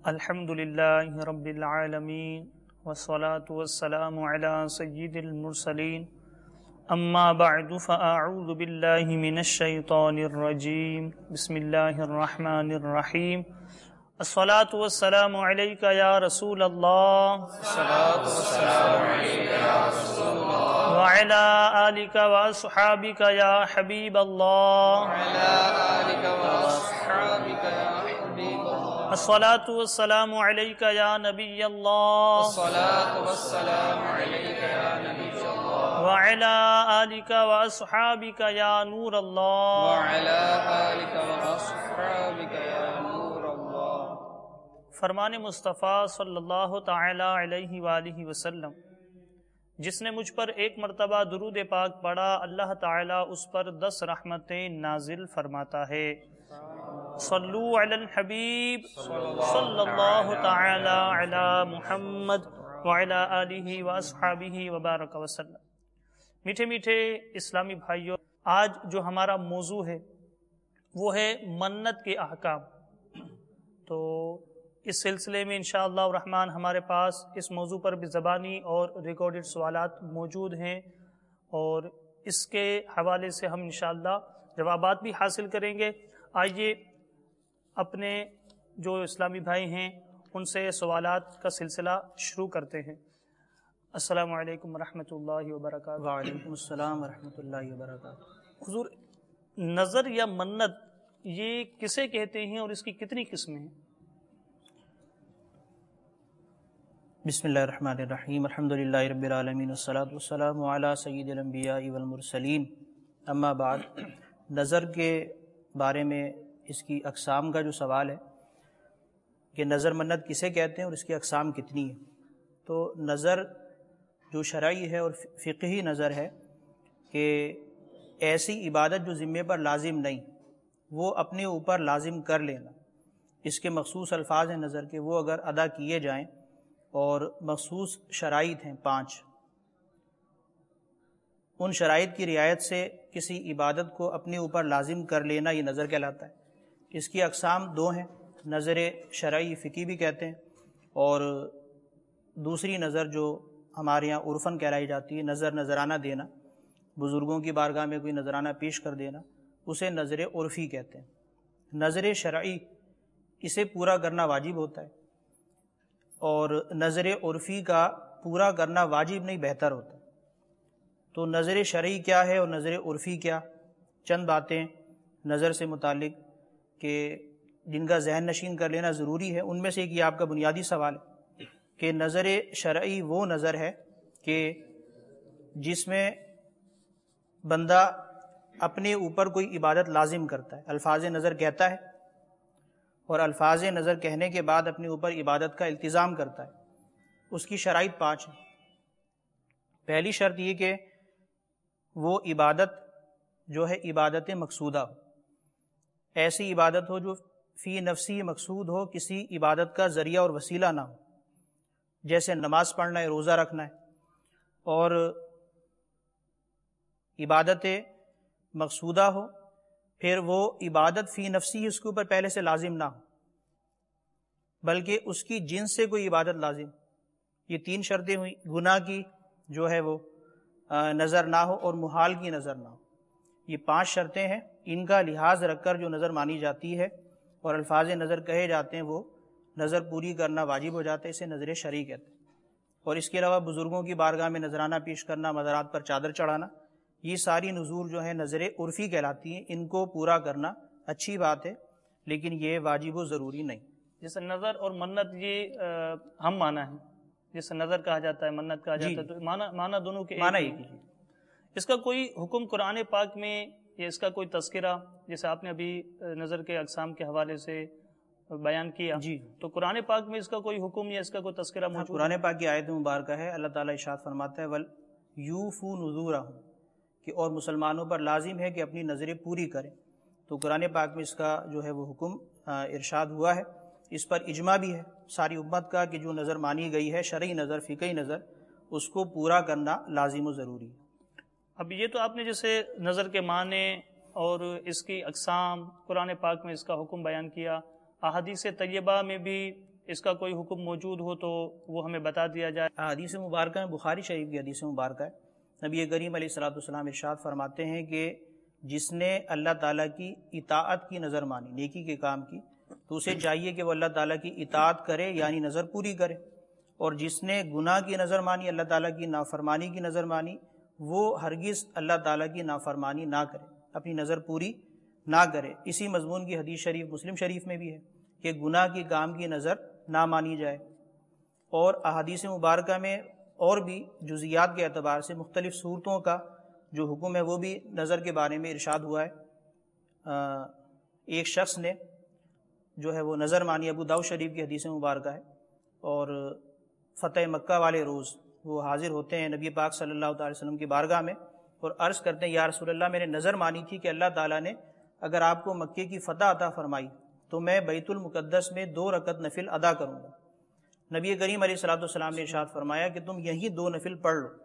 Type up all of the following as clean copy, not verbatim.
الحمد للہ رب العالمین والصلاة والسلام علی سید المرسلین اما بعد فاعوذ باللہ من الشیطان الرجیم بسم اللہ الرحمن الرحیم الصلاة والسلام علیکہ یا رسول اللہ وعلی آلک واصحابک یا حبیب اللہ الصلاة والسلام علیکہ یا نبی اللہ وعلی آلک واصحابک یا نور اللہ فرمان مصطفیٰ صلی اللہ تعالی علیہ وآلہ وسلم، جس نے مجھ پر ایک مرتبہ درود پاک پڑھا اللہ تعالی اس پر 10 رحمتیں نازل فرماتا ہے۔ صلو علی الحبیب صلی اللہ تعالی علی محمد وعلی آلہ واصحابہ وبارک وسلم۔ میٹھے میٹھے اسلامی بھائیوں، آج جو ہمارا موضوع ہے وہ ہے منت کے احکام۔ تو اس سلسلے میں انشاءاللہ الرحمن ہمارے پاس اس موضوع پر بھی زبانی اور ریکارڈڈ سوالات موجود ہیں، اور اس کے حوالے سے ہم انشاءاللہ جوابات بھی حاصل کریں گے۔ آئیے اپنے جو اسلامی بھائی ہیں ان سے سوالات کا سلسلہ شروع کرتے ہیں۔ السلام علیکم ورحمۃ اللہ وبرکاتہ۔ وعلیکم السلام ورحمۃ اللہ وبرکاتہ۔ حضور، نظر یا منت یہ کسے کہتے ہیں اور اس کی کتنی قسمیں ہیں؟ بسم اللہ الرحمن الرحیم، الحمدللہ رب العالمین، والصلاة والسلام علی سید الانبیاء والمرسلین، اما بعد۔ نظر کے بارے میں اس کی اقسام کا جو سوال ہے کہ نظر منت کسے کہتے ہیں اور اس کی اقسام کتنی ہیں، تو نظر جو شرعی ہے اور فقہی نظر ہے کہ ایسی عبادت جو ذمے پر لازم نہیں، وہ اپنے اوپر لازم کر لینا۔ اس کے مخصوص الفاظ ہیں نظر کے، وہ اگر ادا کیے جائیں اور مخصوص شرائط ہیں 5، ان شرائط کی رعایت سے کسی عبادت کو اپنے اوپر لازم کر لینا، یہ نظر کہلاتا ہے۔ اس کی اقسام 2 ہیں، نظر شرعی فقہی بھی کہتے ہیں، اور دوسری نظر جو ہمارے یہاں عرفاً کہلائی جاتی ہے، نذرانہ دینا، بزرگوں کی بارگاہ میں کوئی نذرانہ پیش کر دینا، اسے نظر عرفی کہتے ہیں۔ نظر شرعی اسے پورا کرنا واجب ہوتا ہے، اور نظر عرفی کا پورا کرنا واجب نہیں، بہتر ہوتا ہے۔ تو نظر شرعی کیا ہے اور نظر عرفی کیا، چند باتیں نظر سے متعلق کہ جن کا ذہن نشین کر لینا ضروری ہے۔ ان میں سے ایک یہ آپ کا بنیادی سوال ہے کہ نظر شرعی وہ نظر ہے کہ جس میں بندہ اپنے اوپر کوئی عبادت لازم کرتا ہے، الفاظ نظر کہتا ہے، اور الفاظ نظر کہنے کے بعد اپنے اوپر عبادت کا التزام کرتا ہے۔ اس کی شرائط 5 ہیں۔ پہلی شرط یہ کہ وہ عبادت جو ہے عبادت مقصودہ ہو، ایسی عبادت ہو جو فی نفسی مقصود ہو، کسی عبادت کا ذریعہ اور وسیلہ نہ ہو، جیسے نماز پڑھنا ہے، روزہ رکھنا ہے، اور عبادت مقصودہ ہو، پھر وہ عبادت فی نفسی اس کے اوپر پہلے سے لازم نہ ہو، بلکہ اس کی جنس سے کوئی عبادت لازم۔ یہ 3 شرطیں ہوئیں، گناہ کی جو ہے وہ نظر نہ ہو، اور محال کی نظر نہ ہو۔ یہ 5 شرطیں ہیں، ان کا لحاظ رکھ کر جو نظر مانی جاتی ہے اور الفاظ نظر کہے جاتے ہیں، وہ نظر پوری کرنا واجب ہو جاتا ہے، اسے نظر شرعی کہتے ہیں۔ اور اس کے علاوہ بزرگوں کی بارگاہ میں نذرانہ پیش کرنا، مزارات پر چادر چڑھانا، یہ ساری نذور جو ہیں نظر عرفی کہلاتی ہیں۔ ان کو پورا کرنا اچھی بات ہے، لیکن یہ واجب و ضروری نہیں۔ جیسے نظر اور منت یہ ہم معنی ہیں، جیسے نظر کہا جاتا ہے، منت کہا جاتا ہے، تو معنی دونوں کے معنی ایک ہی۔ اس کا کوئی حکم قرآن پاک میں یا اس کا کوئی تذکرہ، جیسے آپ نے ابھی نظر کے اقسام کے حوالے سے بیان کیا، جی، تو قرآن پاک میں اس کا کوئی حکم یا اس کا کوئی تذکرہ موجود؟ قرآن پاک کی آیت مبارکہ ہے، اللہ تعالیٰ ارشاد فرماتا ہے وَلْيُوفُوا نُذُورَهُمْ، کہ اور مسلمانوں پر لازم ہے کہ اپنی نظریں پوری کریں۔ تو قرآن پاک میں اس کا جو ہے وہ حکم ارشاد ہوا ہے۔ اس پر اجماع بھی ہے ساری امت کا کہ جو نظر مانی گئی ہے، شرعی نظر، فقہی نظر، اس کو پورا کرنا لازم و ضروری ہے۔ اب یہ تو آپ نے جیسے نظر کے معنی اور اس کی اقسام قرآن پاک میں اس کا حکم بیان کیا، احادیث طیبہ میں بھی اس کا کوئی حکم موجود ہو تو وہ ہمیں بتا دیا جائے۔ حدیث مبارکہ میں بخاری شریف کی حدیث مبارکہ ہے، نبی کریم علیہ الصلوۃ والسلام ارشاد فرماتے ہیں کہ جس نے اللہ تعالیٰ کی اطاعت کی نظر مانی، نیکی کے کام کی، تو اسے چاہیے کہ وہ اللہ تعالیٰ کی اطاعت کرے، یعنی نظر پوری کرے، اور جس نے گناہ کی نظر مانی، اللہ تعالیٰ کی نافرمانی کی نظر مانی، وہ ہرگز اللہ تعالیٰ کی نافرمانی نہ کرے، اپنی نظر پوری نہ کرے۔ اسی مضمون کی حدیث شریف مسلم شریف میں بھی ہے کہ گناہ کی کام کی نظر نہ مانی جائے۔ اور احادیث مبارکہ میں اور بھی جزیات کے اعتبار سے مختلف صورتوں کا جو حکم ہے وہ بھی نظر کے بارے میں ارشاد ہوا ہے۔ ایک شخص نے جو ہے وہ نظر مانی، ابو داؤد شریف کی حدیث مبارکہ ہے، اور فتح مکہ والے روز وہ حاضر ہوتے ہیں نبی پاک صلی اللہ علیہ وسلم کی بارگاہ میں اور عرض کرتے ہیں یا رسول اللہ، میں نے نظر مانی تھی کہ اللہ تعالیٰ نے اگر آپ کو مکے کی فتح عطا فرمائی تو میں بیت المقدس میں 2 رکعت نفل ادا کروں گا۔ نبی کریم علیہ الصلوۃ والسلام نے ارشاد فرمایا کہ تم یہی 2 نفل پڑھ لو۔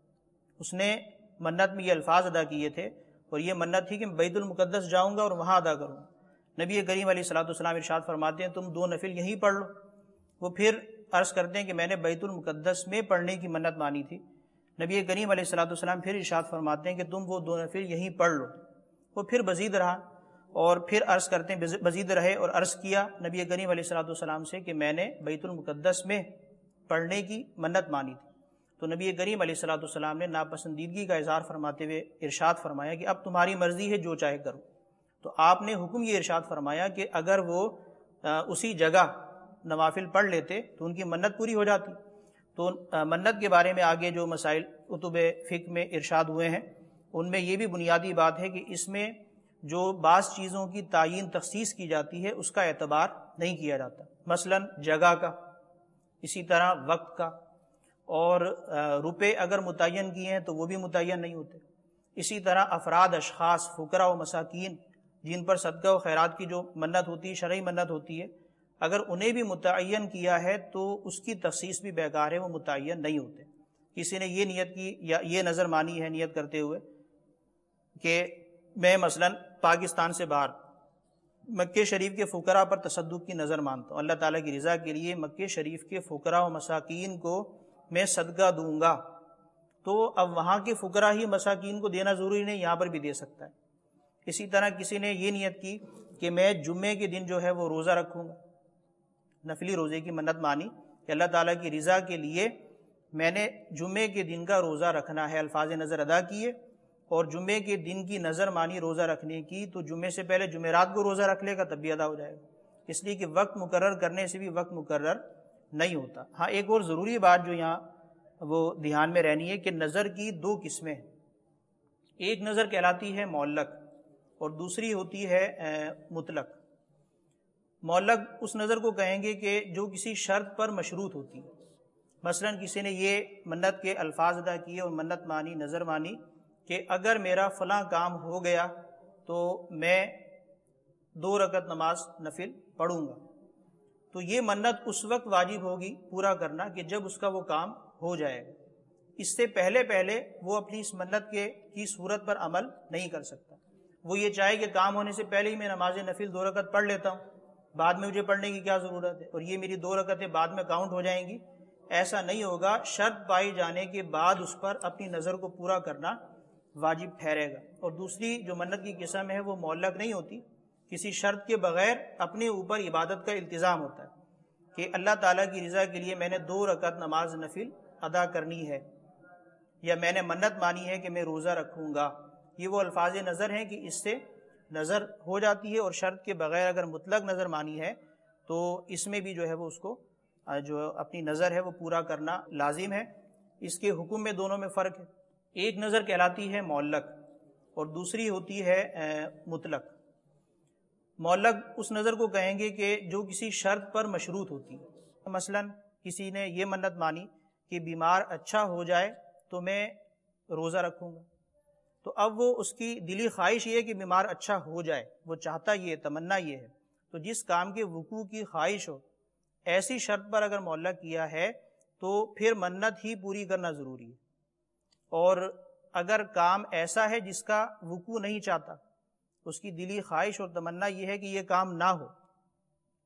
اس نے منت میں یہ الفاظ ادا کیے تھے، اور یہ منت تھی کہ میں بیت المقدس جاؤں گا اور وہاں ادا کروں گا۔ نبی کریم علیہ الصلوۃ والسلام ارشاد فرماتے ہیں تم 2 نفل یہی پڑھ لو۔ وہ پھر عرض کرتے ہیں کہ میں نے بیت المقدس میں پڑھنے کی منت مانی تھی۔ نبی کریم علیہ الصلوۃ والسلام پھر ارشاد فرماتے ہیں کہ تم وہ 2 نفل یہی پڑھ لو۔ وہ پھر مزید رہا، اور پھر عرض کرتے ہیں مزید رہے، اور عرض کیا نبی کریم علیہ الصلوۃ والسلام سے کہ میں نے بیت المقدس میں پڑھنے کی منت مانی تھی۔ تو نبی کریم علیہ الصلوۃ والسلام نے ناپسندیدگی کا اظہار فرماتے ہوئے ارشاد فرمایا کہ اب تمہاری مرضی ہے، جو چاہے کرو۔ تو آپ نے حکم یہ ارشاد فرمایا کہ اگر وہ اسی جگہ نوافل پڑھ لیتے تو ان کی منت پوری ہو جاتی۔ تو منت کے بارے میں آگے جو مسائل کتب فقہ میں ارشاد ہوئے ہیں ان میں یہ بھی بنیادی بات ہے کہ اس میں جو بعض چیزوں کی تعین تخصیص کی جاتی ہے اس کا اعتبار نہیں کیا جاتا، مثلا جگہ کا، اسی طرح وقت کا، اور روپے اگر متعین کیے ہیں تو وہ بھی متعین نہیں ہوتے۔ اسی طرح افراد، اشخاص، فقراء و مساکین جن پر صدقہ و خیرات کی جو منت ہوتی ہے، شرعی منت ہوتی ہے، اگر انہیں بھی متعین کیا ہے تو اس کی تخصیص بھی بیکار ہے، وہ متعین نہیں ہوتے۔ کسی نے یہ نیت کی یا یہ نظر مانی ہے نیت کرتے ہوئے کہ میں مثلا پاکستان سے باہر مکہ شریف کے فقراء پر تصدق کی نظر مانتا ہوں، اللہ تعالیٰ کی رضا کے لیے مکہ شریف کے فقراء و مساکین کو میں صدقہ دوں گا، تو اب وہاں کے فقراء ہی مساکین کو دینا ضروری نہیں، یہاں پر بھی دے سکتا ہے۔ اسی طرح کسی نے یہ نیت کی کہ میں جمعے کے دن جو ہے وہ روزہ رکھوں گا، نفلی روزے کی منت مانی کہ اللہ تعالیٰ کی رضا کے لیے میں نے جمعے کے دن کا روزہ رکھنا ہے، الفاظ نظر ادا کیے اور جمعے کے دن کی نظر مانی روزہ رکھنے کی، تو جمعے سے پہلے جمعرات کو روزہ رکھ لے گا تب بھی ادا ہو جائے گا، اس لیے کہ وقت مقرر کرنے سے بھی وقت مقرر نہیں ہوتا۔ ہاں ایک اور ضروری بات جو یہاں وہ دھیان میں رہنی ہے کہ نظر کی 2 قسمیں ہیں، ایک نظر کہلاتی ہے معلق اور دوسری ہوتی ہے مطلق۔ معلق اس نظر کو کہیں گے کہ جو کسی شرط پر مشروط ہوتی ہے، مثلا کسی نے یہ منت کے الفاظ ادا کیے اور منت مانی، نظر مانی کہ اگر میرا فلاں کام ہو گیا تو میں 2 رکعت نماز نفل پڑھوں گا، تو یہ منت اس وقت واجب ہوگی پورا کرنا کہ جب اس کا وہ کام ہو جائے گا۔ اس سے پہلے وہ اپنی اس منت کی صورت پر عمل نہیں کر سکتا۔ وہ یہ چاہے کہ کام ہونے سے پہلے ہی میں نماز نفل 2 رکعت پڑھ لیتا ہوں، بعد میں مجھے پڑھنے کی کیا ضرورت ہے، اور یہ میری 2 رکعتیں بعد میں کاؤنٹ ہو جائیں گی، ایسا نہیں ہوگا۔ شرط پائی جانے کے بعد اس پر اپنی نظر کو پورا کرنا واجب ٹھہرے گا۔ اور دوسری جو منت کی قسم ہے وہ معلق نہیں ہوتی، کسی شرط کے بغیر اپنے اوپر عبادت کا التزام ہوتا ہے کہ اللہ تعالیٰ کی رضا کے لیے میں نے 2 رکعت نماز نفل ادا کرنی ہے، یا میں نے منت مانی ہے کہ میں روزہ رکھوں گا۔ یہ وہ الفاظ نظر ہیں کہ اس سے نظر ہو جاتی ہے، اور شرط کے بغیر اگر مطلق نظر مانی ہے تو اس میں بھی جو ہے وہ اس کو جو اپنی نظر ہے وہ پورا کرنا لازم ہے۔ اس کے حکم میں دونوں میں فرق ہے، ایک نظر کہلاتی ہے معلق اور دوسری ہوتی ہے مطلق۔ معلق اس نظر کو کہیں گے کہ جو کسی شرط پر مشروط ہوتی ہے، مثلا کسی نے یہ منت مانی کہ بیمار اچھا ہو جائے تو میں روزہ رکھوں گا، تو اب وہ اس کی دلی خواہش یہ ہے کہ بیمار اچھا ہو جائے، وہ چاہتا یہ، تمنا یہ ہے، تو جس کام کے وقوع کی خواہش ہو ایسی شرط پر اگر معلق کیا ہے تو پھر منت ہی پوری کرنا ضروری ہے۔ اور اگر کام ایسا ہے جس کا وقوع نہیں چاہتا، اس کی دلی خواہش اور تمنا یہ ہے کہ یہ کام نہ ہو،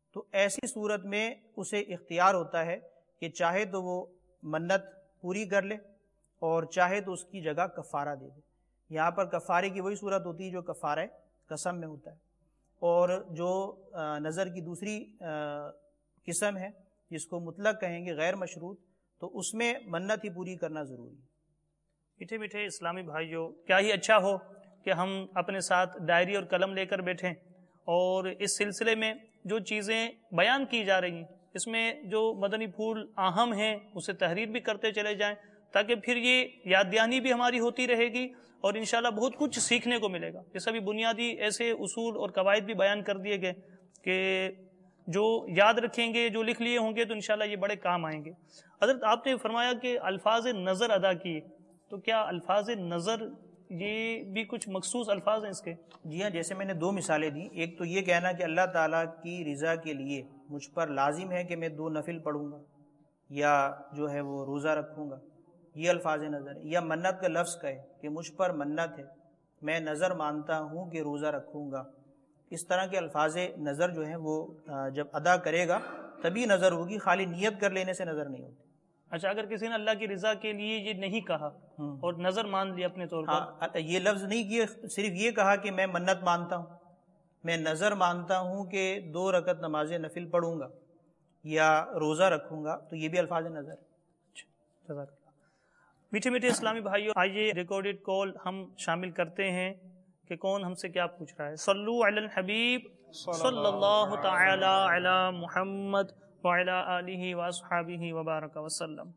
تو ایسی صورت میں اسے اختیار ہوتا ہے کہ چاہے تو وہ منت پوری کر لے اور چاہے تو اس کی جگہ کفارہ دے دے۔ یہاں پر کفارے کی وہی صورت ہوتی ہے جو کفارہ قسم میں ہوتا ہے، اور جو نظر کی دوسری قسم ہے جس کو مطلق کہیں گے غیر مشروط، تو اس میں منت ہی پوری کرنا ضروری ہے۔ میٹھے میٹھے اسلامی بھائیوں، کیا ہی اچھا ہو کہ ہم اپنے ساتھ ڈائری اور قلم لے کر بیٹھیں اور اس سلسلے میں جو چیزیں بیان کی جا رہی ہیں اس میں جو مدنی پھول اہم ہیں اسے تحریر بھی کرتے چلے جائیں، تاکہ پھر یہ یاد دہانی بھی ہماری ہوتی رہے گی اور انشاءاللہ بہت کچھ سیکھنے کو ملے گا۔ جیسا بھی بنیادی ایسے اصول اور قواعد بھی بیان کر دیے گئے کہ جو یاد رکھیں گے، جو لکھ لیے ہوں گے تو انشاءاللہ یہ بڑے کام آئیں گے۔ حضرت آپ نے فرمایا کہ الفاظ نظر ادا کیے، تو کیا الفاظ نظر یہ بھی کچھ مخصوص الفاظ ہیں اس کے؟ جی ہاں، جیسے میں نے 2 مثالیں دی، ایک تو یہ کہنا کہ اللہ تعالیٰ کی رضا کے لیے مجھ پر لازم ہے کہ میں 2 نفل پڑھوں گا یا جو ہے وہ روزہ رکھوں گا، یہ الفاظ نظر ہے۔ یا منت کا لفظ کہے کہ مجھ پر منت ہے، میں نظر مانتا ہوں کہ روزہ رکھوں گا۔ اس طرح کے الفاظ نظر جو ہیں وہ جب ادا کرے گا تبھی نظر ہوگی، خالی نیت کر لینے سے نظر نہیں ہوتی۔ اچھا، اگر کسی نے اللہ کی رضا کے لیے یہ نہیں کہا اور نظر مان لیا اپنے طور پر، ہاں، یہ لفظ نہیں کیے، صرف یہ کہا کہ میں منت مانتا ہوں، میں نظر مانتا ہوں کہ 2 رکعت نماز نفل پڑھوں گا یا روزہ رکھوں گا، تو یہ بھی الفاظ نظر ہے۔ اچھا، جزاک اللہ۔ میٹھے میٹھے اسلامی بھائیوں، آئیے ریکارڈڈ کال ہم شامل کرتے ہیں کہ کون ہم سے کیا پوچھ رہا ہے۔ صلو علی الحبیب صلی اللہ تعالی علی محمد وعلی آلہ واصحابہ وبارک وسلم۔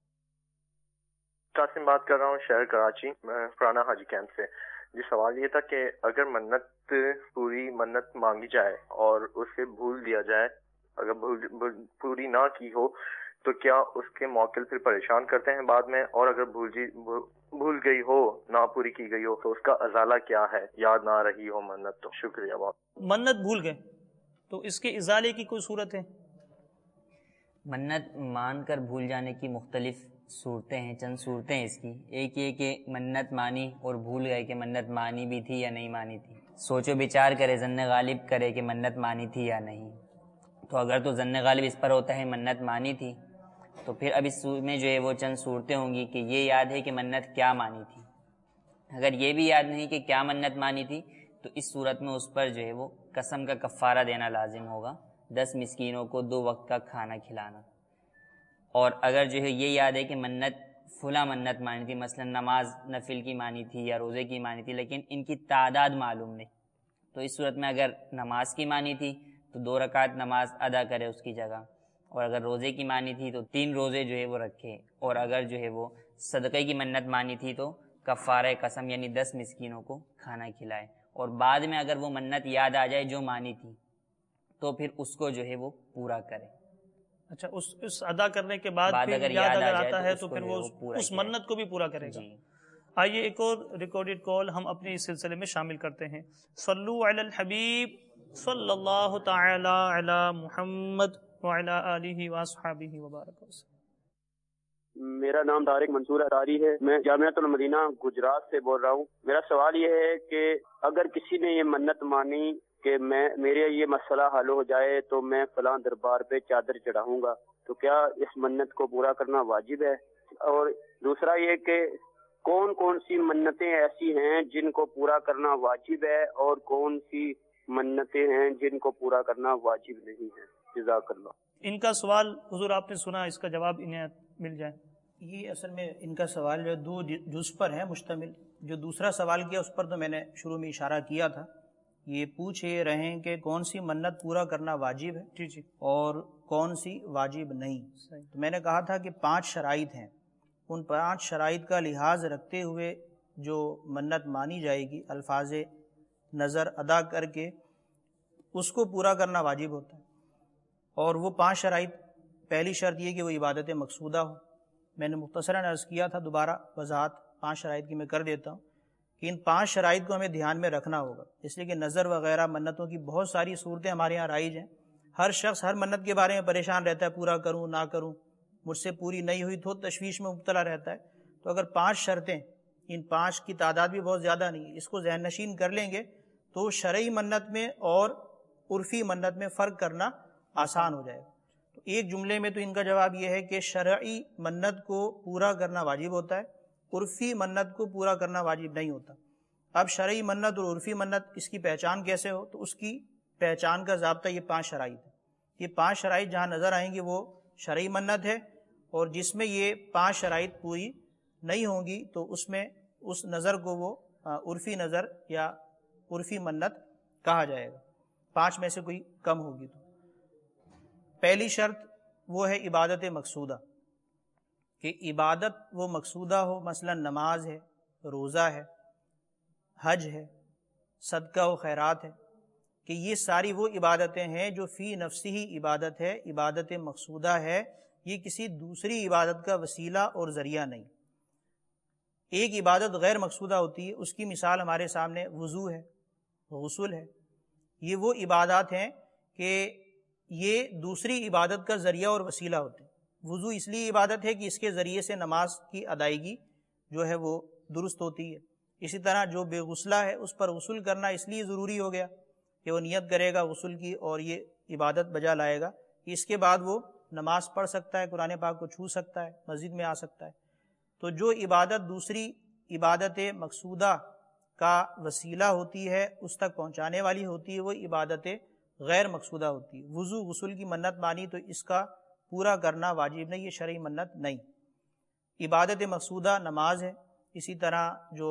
قاسم بات کر رہا ہوں، شہر کراچی، پرانا حاجی کیمپ سے۔ جی، سوال یہ تھا کہ اگر منت پوری منت مانگی جائے اور اسے بھول دیا جائے، اگر پوری نہ کی ہو تو کیا اس کے موکل پھر پریشان کرتے ہیں بعد میں؟ اور اگر بھول گئی ہو، نہ پوری کی گئی ہو، تو اس کا ازالہ کیا ہے؟ یاد نہ رہی ہو منت تو؟ شکریہ بہت۔ منت بھول گئے تو اس کے ازالے کی کوئی صورت ہے؟ منت مان کر بھول جانے کی مختلف صورتیں ہیں، چند صورتیں اس کی۔ ایک یہ کہ منت مانی اور بھول گئے کہ منت مانی بھی تھی یا نہیں مانی تھی، سوچ و بچار کرے، ظن غالب کرے کہ منت مانی تھی یا نہیں۔ تو اگر تو ظن غالب اس پر ہوتا ہے منت مانی تھی، تو پھر اب اس میں جو ہے وہ چند صورتیں ہوں گی کہ یہ یاد ہے کہ منت کیا مانی تھی۔ اگر یہ بھی یاد نہیں کہ کیا منت مانی تھی تو اس صورت میں اس پر جو ہے وہ قسم کا کفارہ دینا لازم ہوگا، 10 مسکینوں کو 2 وقت کا کھانا کھلانا۔ اور اگر جو ہے یہ یاد ہے کہ منت فلاں منت مانی تھی، مثلا نماز نفل کی مانی تھی یا روزے کی مانی تھی، لیکن ان کی تعداد معلوم نہیں، تو اس صورت میں اگر نماز کی مانی تھی تو 2 رکعت نماز ادا کرے اس کی جگہ، اور اگر روزے کی مانی تھی تو 3 روزے جو ہے وہ رکھے، اور اگر جو ہے وہ صدقے کی منت مانی تھی تو کفارہ قسم یعنی 10 مسکینوں کو کھانا کھلائے۔ اور بعد میں اگر وہ منت یاد آ جائے جو مانی تھی تو پھر اس کو جو ہے وہ پورا کرے۔ اچھا، اس ادا کرنے کے بعد پھر اگر یاد آ آتا جائے ہے تو پھر وہ اس منت کو بھی پورا کرے گا۔ آئیے ایک اور ریکارڈڈ کال ہم اپنے اس سلسلے میں شامل کرتے ہیں۔ صلو علی الحبیب صلی اللہ تعالی علی محمد وعلی آلہ واصحابہ وبارک وسلم۔ میرا نام طارق منصور اطاری ہے، میں جامعۃ المدینہ گجرات سے بول رہا ہوں۔ میرا سوال یہ ہے کہ اگر کسی نے یہ منت مانی کہ میرے یہ مسئلہ حل ہو جائے تو میں فلاں دربار پہ چادر چڑھاؤں گا، تو کیا اس منت کو پورا کرنا واجب ہے؟ اور دوسرا یہ کہ کون کون سی منتیں ایسی ہیں جن کو پورا کرنا واجب ہے اور کون سی منتیں ہیں جن کو پورا کرنا واجب نہیں ہے؟ جزاک اللہ۔ ان کا سوال حضور آپ نے سنا، اس کا جواب انہیں مل جائے۔ یہ اصل میں ان کا سوال جو 2 جز پر ہے مشتمل۔ جو دوسرا سوال کیا اس پر تو میں نے شروع میں اشارہ کیا تھا، یہ پوچھ رہے ہیں کہ کون سی منت پورا کرنا واجب ہے جی اور کون سی واجب نہیں۔ تو میں نے کہا تھا کہ 5 شرائط ہیں، ان 5 شرائط کا لحاظ رکھتے ہوئے جو منت مانی جائے گی الفاظ نظر ادا کر کے اس کو پورا کرنا واجب ہوتا ہے۔ اور وہ 5 شرائط، پہلی شرط یہ کہ وہ عبادت مقصودہ ہو۔ میں نے مختصراً عرض کیا تھا، دوبارہ وضاحت 5 شرائط کی میں کر دیتا ہوں کہ ان 5 شرائط کو ہمیں دھیان میں رکھنا ہوگا، اس لیے کہ نظر وغیرہ منتوں کی بہت ساری صورتیں ہمارے یہاں رائج ہیں۔ ہر شخص ہر منت کے بارے میں پریشان رہتا ہے، پورا کروں نہ کروں، مجھ سے پوری نہیں ہوئی تو تشویش میں مبتلا رہتا ہے۔ تو اگر 5 شرطیں، ان 5 کی تعداد بھی بہت زیادہ نہیں ہے، اس کو ذہن نشین کر لیں گے تو شرعی منت میں اور عرفی منت میں فرق کرنا آسان ہو جائے گا۔ تو ایک جملے میں تو ان کا جواب یہ ہے کہ شرعی منت کو پورا کرنا واجب ہوتا ہے، عرفی منت کو پورا کرنا واجب نہیں ہوتا۔ اب شرعی منت اور عرفی منت اس کی پہچان کیسے ہو؟ تو اس کی پہچان کا ضابطہ یہ 5 شرائط ہے۔ یہ 5 شرائط جہاں نظر آئیں گی وہ شرعی منت ہے، اور جس میں یہ 5 شرائط پوری نہیں ہوں گی تو اس میں اس نظر کو وہ عرفی نظر یا عرفی منت کہا جائے گا، 5 میں سے کوئی کم ہوگی تو۔ پہلی شرط وہ ہے عبادت مقصودہ، کہ عبادت وہ مقصودہ ہو، مثلا نماز ہے، روزہ ہے، حج ہے، صدقہ و خیرات ہے، کہ یہ ساری وہ عبادتیں ہیں جو فی نفسی ہی عبادت ہے، عبادت مقصودہ ہے، یہ کسی دوسری عبادت کا وسیلہ اور ذریعہ نہیں۔ ایک عبادت غیر مقصودہ ہوتی ہے، اس کی مثال ہمارے سامنے وضو ہے، غسل ہے، یہ وہ عبادات ہیں کہ یہ دوسری عبادت کا ذریعہ اور وسیلہ ہوتے ہیں۔ وضو اس لیے عبادت ہے کہ اس کے ذریعے سے نماز کی ادائیگی جو ہے وہ درست ہوتی ہے۔ اسی طرح جو بے غسلہ ہے اس پر غسل کرنا اس لیے ضروری ہو گیا کہ وہ نیت کرے گا غسل کی اور یہ عبادت بجا لائے گا کہ اس کے بعد وہ نماز پڑھ سکتا ہے، قرآن پاک کو چھو سکتا ہے، مسجد میں آ سکتا ہے۔ تو جو عبادت دوسری عبادت مقصودہ کا وسیلہ ہوتی ہے، اس تک پہنچانے والی ہوتی ہے، وہ عبادت غیر مقصودہ ہوتی ہے۔ وضو غسل کی منت مانی تو اس کا پورا کرنا واجب نہیں، یہ شرعی منت نہیں۔ عبادت مقصودہ نماز ہے، اسی طرح جو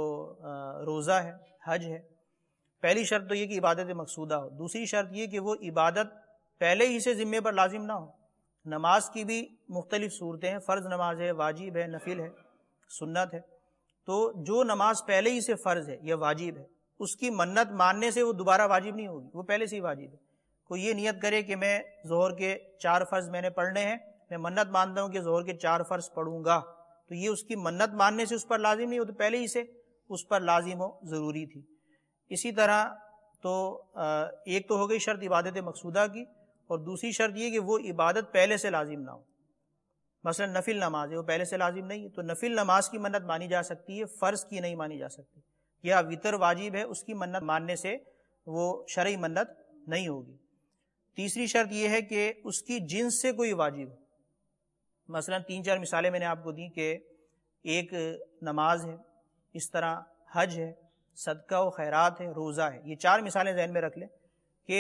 روزہ ہے، حج ہے۔ پہلی شرط تو یہ کہ عبادت مقصودہ ہو، دوسری شرط یہ کہ وہ عبادت پہلے ہی سے ذمے پر لازم نہ ہو۔ نماز کی بھی مختلف صورتیں ہیں، فرض نماز ہے، واجب ہے، نفل ہے، سنت ہے۔ تو جو نماز پہلے ہی سے فرض ہے یا واجب ہے، اس کی منت ماننے سے وہ دوبارہ واجب نہیں ہوگی، وہ پہلے سے ہی واجب ہے۔ کوئی یہ نیت کرے کہ میں ظہر کے 4 فرض میں نے پڑھنے ہیں، میں منت مانتا ہوں کہ ظہر کے 4 فرض پڑھوں گا، تو یہ اس کی منت ماننے سے اس پر لازم نہیں ہو، تو پہلے ہی سے اس پر لازم ہو، ضروری تھی۔ اسی طرح تو ایک تو ہو گئی شرط عبادت مقصودہ کی، اور دوسری شرط یہ کہ وہ عبادت پہلے سے لازم نہ ہو۔ مثلا نفل نماز ہے، وہ پہلے سے لازم نہیں ہے، تو نفل نماز کی منت مانی جا سکتی ہے، فرض کی نہیں مانی جا سکتی۔ یا وتر واجب ہے، اس کی منت ماننے سے وہ شرعی منت نہیں ہوگی۔ تیسری شرط یہ ہے کہ اس کی جنس سے کوئی واجب ہو۔ مثلا 3-4 مثالیں میں نے آپ کو دی کہ ایک نماز ہے، اس طرح حج ہے، صدقہ و خیرات ہے، روزہ ہے۔ یہ 4 مثالیں ذہن میں رکھ لیں کہ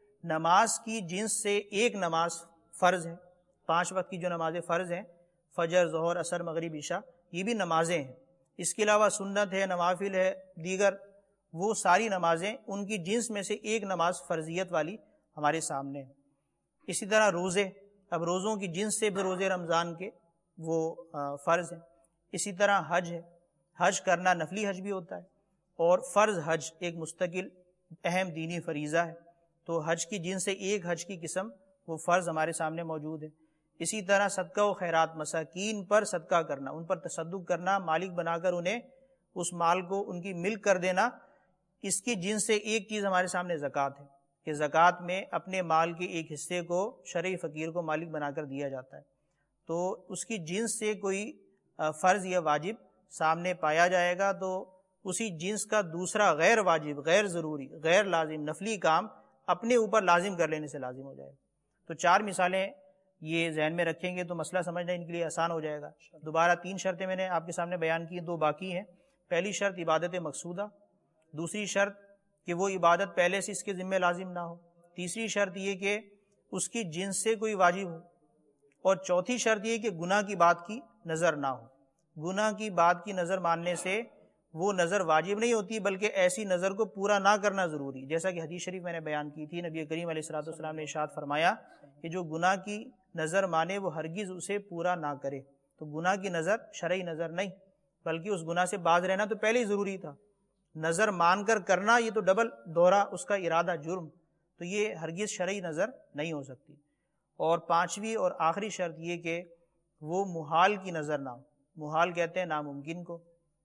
نماز کی جنس سے ایک نماز فرض ہے، 5 وقت کی جو نمازیں فرض ہیں، فجر، ظہر، عصر، مغرب، عشاء، یہ بھی نمازیں ہیں۔ اس کے علاوہ سنت ہے، نوافل ہے، دیگر وہ ساری نمازیں، ان کی جنس میں سے ایک نماز فرضیت والی ہمارے سامنے ہے۔ اسی طرح روزے، اب روزوں کی جنس سے بھی روزے رمضان کے وہ فرض ہیں۔ اسی طرح حج ہے، حج کرنا نفلی حج بھی ہوتا ہے، اور فرض حج ایک مستقل اہم دینی فریضہ ہے، تو حج کی جنس سے ایک حج کی قسم وہ فرض ہمارے سامنے موجود ہے۔ اسی طرح صدقہ و خیرات، مساکین پر صدقہ کرنا، ان پر تصدق کرنا، مالک بنا کر انہیں اس مال کو ان کی ملک کر دینا، اس کی جنس سے ایک چیز ہمارے سامنے زکوٰۃ ہے کہ زکوٰۃ میں اپنے مال کے ایک حصے کو شرعی فقیر کو مالک بنا کر دیا جاتا ہے۔ تو اس کی جنس سے کوئی فرض یا واجب سامنے پایا جائے گا تو اسی جنس کا دوسرا غیر واجب، غیر ضروری، غیر لازم، نفلی کام اپنے اوپر لازم کر لینے سے لازم ہو جائے گا۔ تو 4 مثالیں یہ ذہن میں رکھیں گے تو مسئلہ سمجھنا ان کے لیے آسان ہو جائے گا۔ دوبارہ 3 شرطیں میں نے آپ کے سامنے بیان کی، 2 باقی ہیں۔ پہلی شرط عبادت مقصودہ، دوسری شرط کہ وہ عبادت پہلے سے اس کے ذمہ لازم نہ ہو، تیسری شرط یہ کہ اس کی جنس سے کوئی واجب ہو، اور چوتھی شرط یہ کہ گناہ کی بات کی نظر نہ ہو۔ گناہ کی بات کی نظر ماننے سے وہ نظر واجب نہیں ہوتی، بلکہ ایسی نظر کو پورا نہ کرنا ضروری، جیسا کہ حدیث شریف میں نے بیان کی تھی۔ نبی کریم علیہ الصلوۃ والسلام نے ارشاد فرمایا کہ جو گناہ کی نظر مانے وہ ہرگز اسے پورا نہ کرے۔ تو گناہ کی نظر شرعی نظر نہیں، بلکہ اس گناہ سے باز رہنا تو پہلے ہی ضروری تھا، نظر مان کر کرنا یہ تو ڈبل دوہرا اس کا ارادہ جرم، تو یہ ہرگز شرعی نظر نہیں ہو سکتی۔ اور 5ویں اور آخری شرط یہ کہ وہ محال کی نظر نہ ہو۔ محال کہتے ہیں ناممکن کو۔